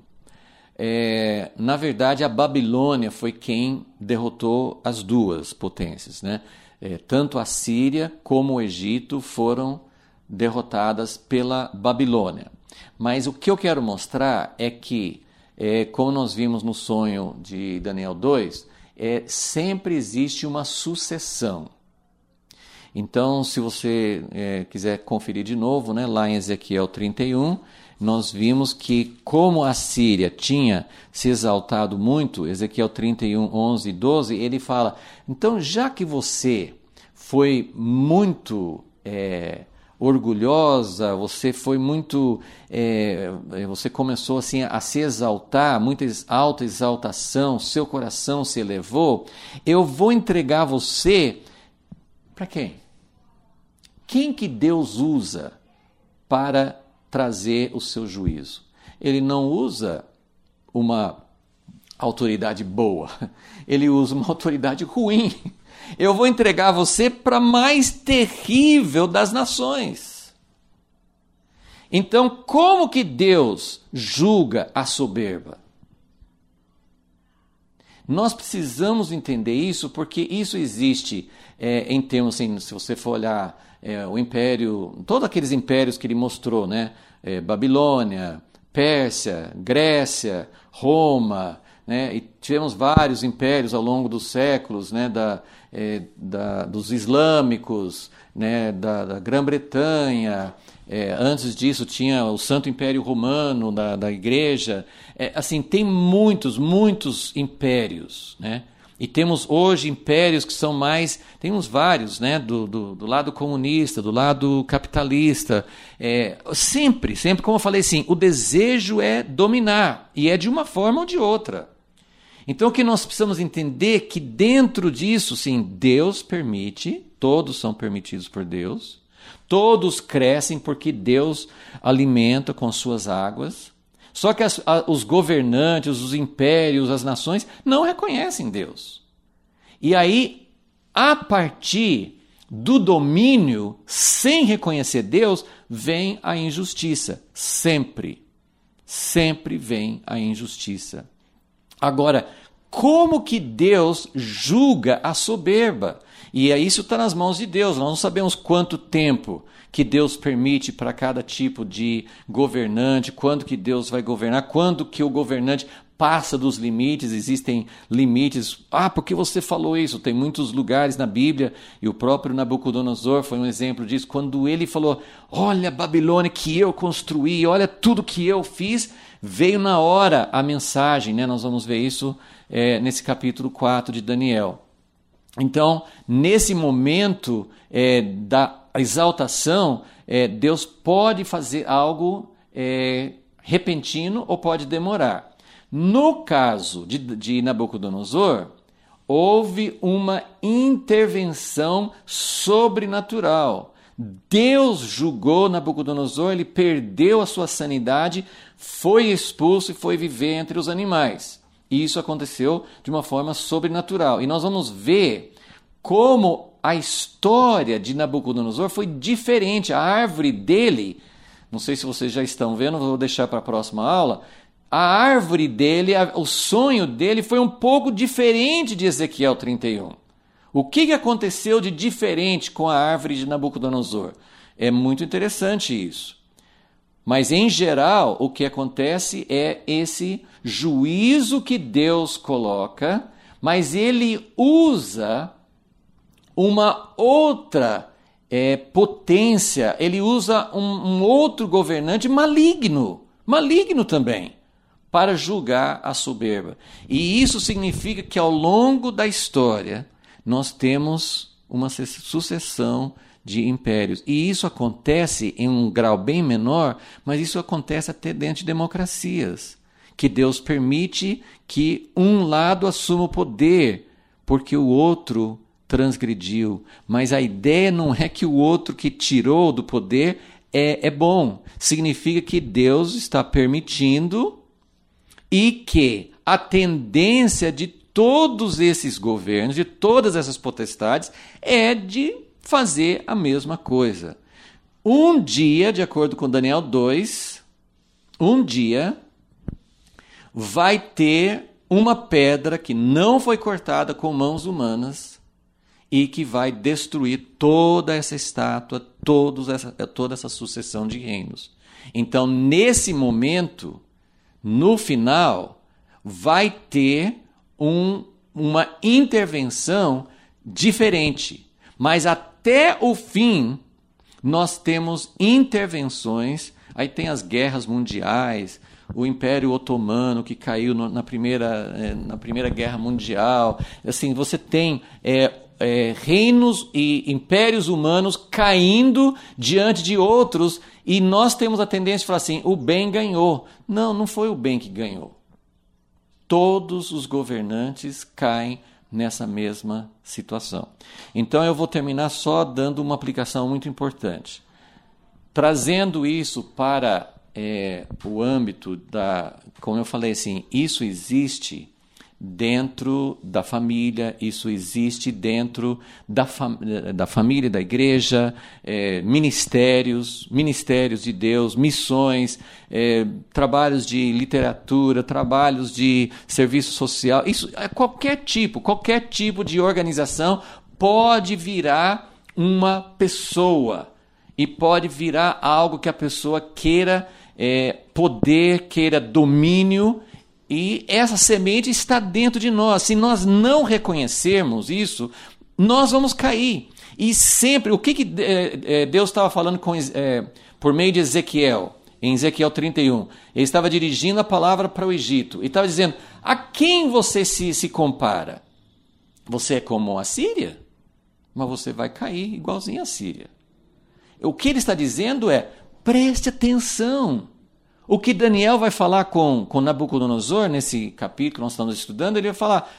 É, na verdade, a Babilônia foi quem derrotou as duas potências, né? É, tanto a Síria como o Egito foram derrotadas pela Babilônia. Mas o que eu quero mostrar é que, é, como nós vimos no sonho de Daniel dois, é, sempre existe uma sucessão. Então, se você é, quiser conferir de novo, né, lá em Ezequiel trinta e um, nós vimos que como a Síria tinha se exaltado muito, Ezequiel trinta e um, onze e doze, ele fala, então já que você foi muito é, orgulhosa, você foi muito, é, você começou assim a se exaltar, muita autoexaltação, seu coração se elevou, eu vou entregar você para quem? Quem que Deus usa para trazer o seu juízo? Ele não usa uma autoridade boa, ele usa uma autoridade ruim. Eu vou entregar você para a mais terrível das nações. Então, como que Deus julga a soberba? Nós precisamos entender isso, porque isso existe é, em termos, assim, se você for olhar é, o império, todos aqueles impérios que ele mostrou, né? É, Babilônia, Pérsia, Grécia, Roma, né? E tivemos vários impérios ao longo dos séculos, né? da, é, da, dos islâmicos, né? da, da Grã-Bretanha. É, antes disso tinha o Santo Império Romano da, da Igreja. É, assim, tem muitos, muitos impérios, né? E temos hoje impérios que são mais, temos vários, né? do, do, do lado comunista, do lado capitalista. É, sempre, sempre, como eu falei assim, o desejo é dominar, e é de uma forma ou de outra. Então o que nós precisamos entender é que dentro disso, sim, Deus permite, todos são permitidos por Deus, Todos crescem porque Deus alimenta com suas águas. Só que as, a, os governantes, os impérios, as nações não reconhecem Deus. E aí, a partir do domínio, sem reconhecer Deus, vem a injustiça. Sempre. Sempre vem a injustiça. Agora, como que Deus julga a soberba? E isso está nas mãos de Deus. Nós não sabemos quanto tempo que Deus permite para cada tipo de governante, quando que Deus vai governar, quando que o governante passa dos limites, existem limites. Ah, porque você falou isso? Tem muitos lugares na Bíblia, e o próprio Nabucodonosor foi um exemplo disso, quando ele falou, olha Babilônia que eu construí, olha tudo que eu fiz, veio na hora a mensagem, né? Nós vamos ver isso é, nesse capítulo quatro de Daniel. Então, nesse momento é, da exaltação, é, Deus pode fazer algo é, repentino ou pode demorar. No caso de, de Nabucodonosor, houve uma intervenção sobrenatural. Deus julgou Nabucodonosor, ele perdeu a sua sanidade, foi expulso e foi viver entre os animais. E isso aconteceu de uma forma sobrenatural. E nós vamos ver como a história de Nabucodonosor foi diferente. A árvore dele, não sei se vocês já estão vendo, vou deixar para a próxima aula. A árvore dele, o sonho dele foi um pouco diferente de Ezequiel trinta e um. O que aconteceu de diferente com a árvore de Nabucodonosor? É muito interessante isso. Mas, em geral, o que acontece é esse juízo que Deus coloca, mas ele usa uma outra é, potência, ele usa um, um outro governante maligno, maligno também, para julgar a soberba. E isso significa que ao longo da história nós temos uma sucessão de impérios. E isso acontece em um grau bem menor, mas isso acontece até dentro de democracias, que Deus permite que um lado assuma o poder, porque o outro transgrediu. Mas a ideia não é que o outro que tirou do poder é, é bom. Significa que Deus está permitindo e que a tendência de todos esses governos, de todas essas potestades, é de fazer a mesma coisa. Um dia, de acordo com Daniel dois, um dia vai ter uma pedra que não foi cortada com mãos humanas e que vai destruir toda essa estátua, todos essa, toda essa sucessão de reinos. Então, nesse momento, no final, vai ter um, uma intervenção diferente. Mas até o fim, nós temos intervenções. Aí tem as guerras mundiais, o Império Otomano que caiu no, na, primeira, na Primeira Guerra Mundial. Assim, você tem é, é, reinos e impérios humanos caindo diante de outros, e nós temos a tendência de falar assim, o bem ganhou. Não, não foi o bem que ganhou. Todos os governantes caem nessa mesma situação. Então eu vou terminar só dando uma aplicação muito importante. Trazendo isso para é, o âmbito da... Como eu falei assim, isso existe dentro da família, isso existe dentro da, fam da família, da igreja, é, ministérios, ministérios de Deus, missões, é, trabalhos de literatura, trabalhos de serviço social, isso, qualquer tipo, qualquer tipo de organização pode virar uma pessoa e pode virar algo que a pessoa queira é, poder, queira domínio. E essa semente está dentro de nós. Se nós não reconhecermos isso, nós vamos cair. E sempre, o que, que é, Deus estava falando com, é, por meio de Ezequiel, em Ezequiel trinta e um? Ele estava dirigindo a palavra para o Egito. E estava dizendo, a quem você se, se compara? Você é como a Síria? Mas você vai cair igualzinho a Síria. O que ele está dizendo é, preste atenção. O que Daniel vai falar com, com Nabucodonosor, nesse capítulo que nós estamos estudando, ele vai falar,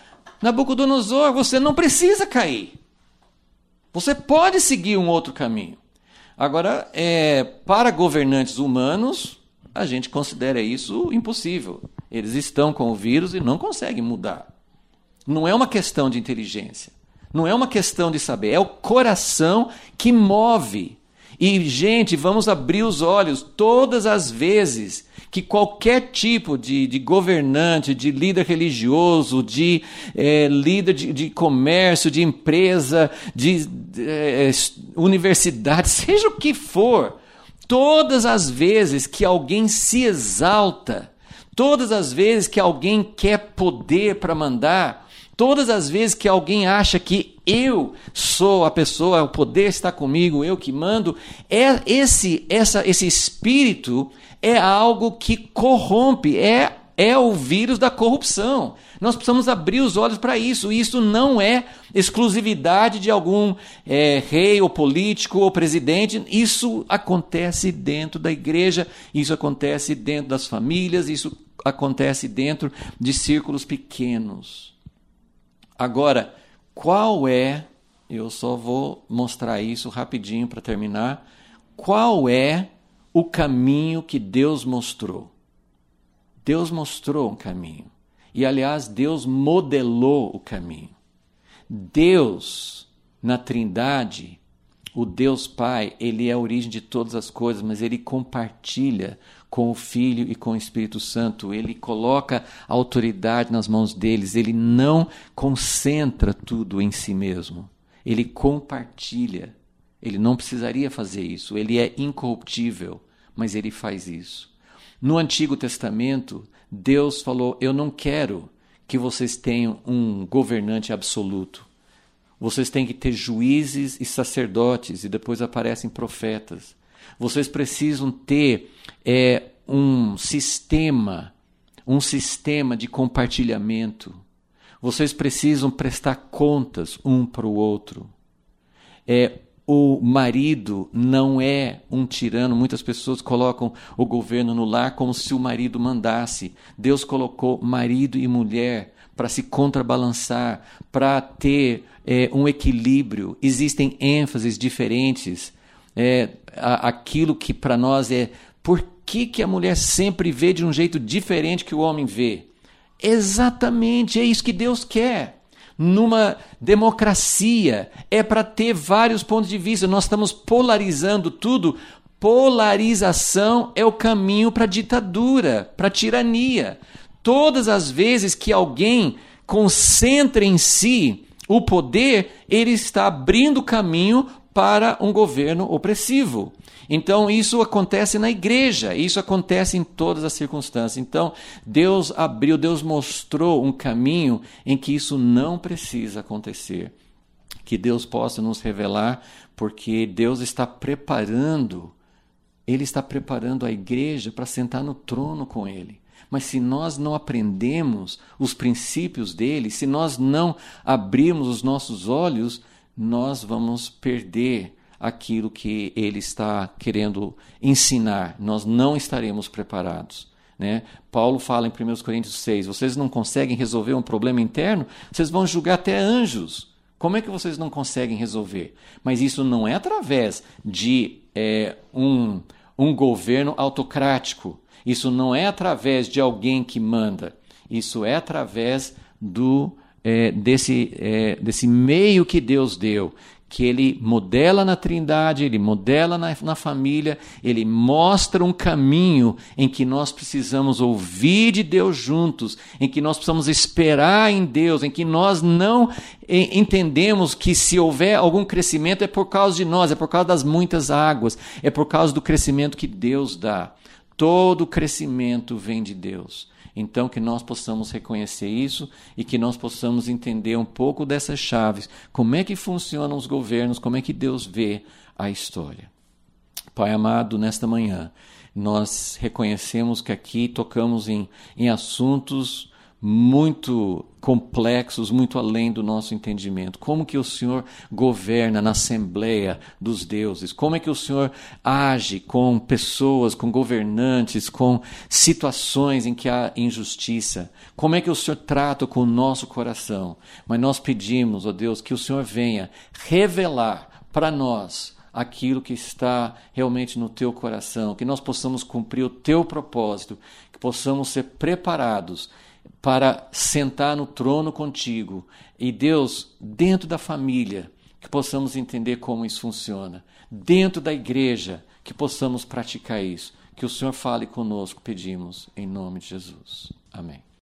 Nabucodonosor, você não precisa cair. Você pode seguir um outro caminho. Agora, é, para governantes humanos, a gente considera isso impossível. Eles estão com o vírus e não conseguem mudar. Não é uma questão de inteligência. Não é uma questão de saber. É o coração que move. E, gente, vamos abrir os olhos todas as vezes que qualquer tipo de, de governante, de líder religioso, de é, líder de, de comércio, de empresa, de é, universidade, seja o que for, todas as vezes que alguém se exalta, todas as vezes que alguém quer poder para mandar, todas as vezes que alguém acha que eu sou a pessoa, o poder está comigo, eu que mando, é esse, essa, esse espírito é algo que corrompe, é, é o vírus da corrupção. Nós precisamos abrir os olhos para isso. Isso não é exclusividade de algum é, rei ou político ou presidente. Isso acontece dentro da igreja, isso acontece dentro das famílias, isso acontece dentro de círculos pequenos. Agora, qual é, eu só vou mostrar isso rapidinho para terminar, qual é o caminho que Deus mostrou? Deus mostrou um caminho. E, aliás, Deus modelou o caminho. Deus, na Trindade, o Deus Pai, Ele é a origem de todas as coisas, mas Ele compartilha com o Filho e com o Espírito Santo. Ele coloca a autoridade nas mãos deles. Ele não concentra tudo em si mesmo. Ele compartilha. Ele não precisaria fazer isso. Ele é incorruptível, mas ele faz isso. No Antigo Testamento, Deus falou, eu não quero que vocês tenham um governante absoluto. Vocês têm que ter juízes e sacerdotes, e depois aparecem profetas. Vocês precisam ter é, um sistema, um sistema de compartilhamento. Vocês precisam prestar contas um para o outro. É, o marido não é um tirano. Muitas pessoas colocam o governo no lar como se o marido mandasse. Deus colocou marido e mulher para se contrabalançar, para ter é, um equilíbrio. Existem ênfases diferentes. É, a, aquilo que para nós é por que, que a mulher sempre vê de um jeito diferente que o homem vê? Exatamente, é isso que Deus quer. Numa democracia, é para ter vários pontos de vista. Nós estamos polarizando tudo. Polarização é o caminho para a ditadura, para a tirania. Todas as vezes que alguém concentra em si o poder, ele está abrindo caminho para um governo opressivo. Então, isso acontece na igreja, isso acontece em todas as circunstâncias. Então, Deus abriu, Deus mostrou um caminho em que isso não precisa acontecer. Que Deus possa nos revelar, porque Deus está preparando, Ele está preparando a igreja para sentar no trono com Ele. Mas se nós não aprendemos os princípios dele, se nós não abrirmos os nossos olhos, nós vamos perder aquilo que ele está querendo ensinar. Nós não estaremos preparados, né? Paulo fala em primeira Coríntios seis, vocês não conseguem resolver um problema interno? Vocês vão julgar até anjos. Como é que vocês não conseguem resolver? Mas isso não é através de é, um, um governo autocrático. Isso não é através de alguém que manda. Isso é através do, é, desse, é, desse meio que Deus deu, que Ele modela na Trindade, Ele modela na, na família, Ele mostra um caminho em que nós precisamos ouvir de Deus juntos, em que nós precisamos esperar em Deus, em que nós não entendemos que se houver algum crescimento é por causa de nós, é por causa das muitas águas, é por causa do crescimento que Deus dá. Todo crescimento vem de Deus. Então, que nós possamos reconhecer isso e que nós possamos entender um pouco dessas chaves. Como é que funcionam os governos, como é que Deus vê a história. Pai amado, nesta manhã, nós reconhecemos que aqui tocamos em, em assuntos muito complexos, muito além do nosso entendimento. Como que o Senhor governa na Assembleia dos Deuses? Como é que o Senhor age com pessoas, com governantes, com situações em que há injustiça? Como é que o Senhor trata com o nosso coração? Mas nós pedimos, ó Deus, que o Senhor venha revelar para nós aquilo que está realmente no teu coração, que nós possamos cumprir o teu propósito, que possamos ser preparados para sentar no trono contigo. E Deus, dentro da família, que possamos entender como isso funciona. Dentro da igreja, que possamos praticar isso. Que o Senhor fale conosco, pedimos, em nome de Jesus. Amém.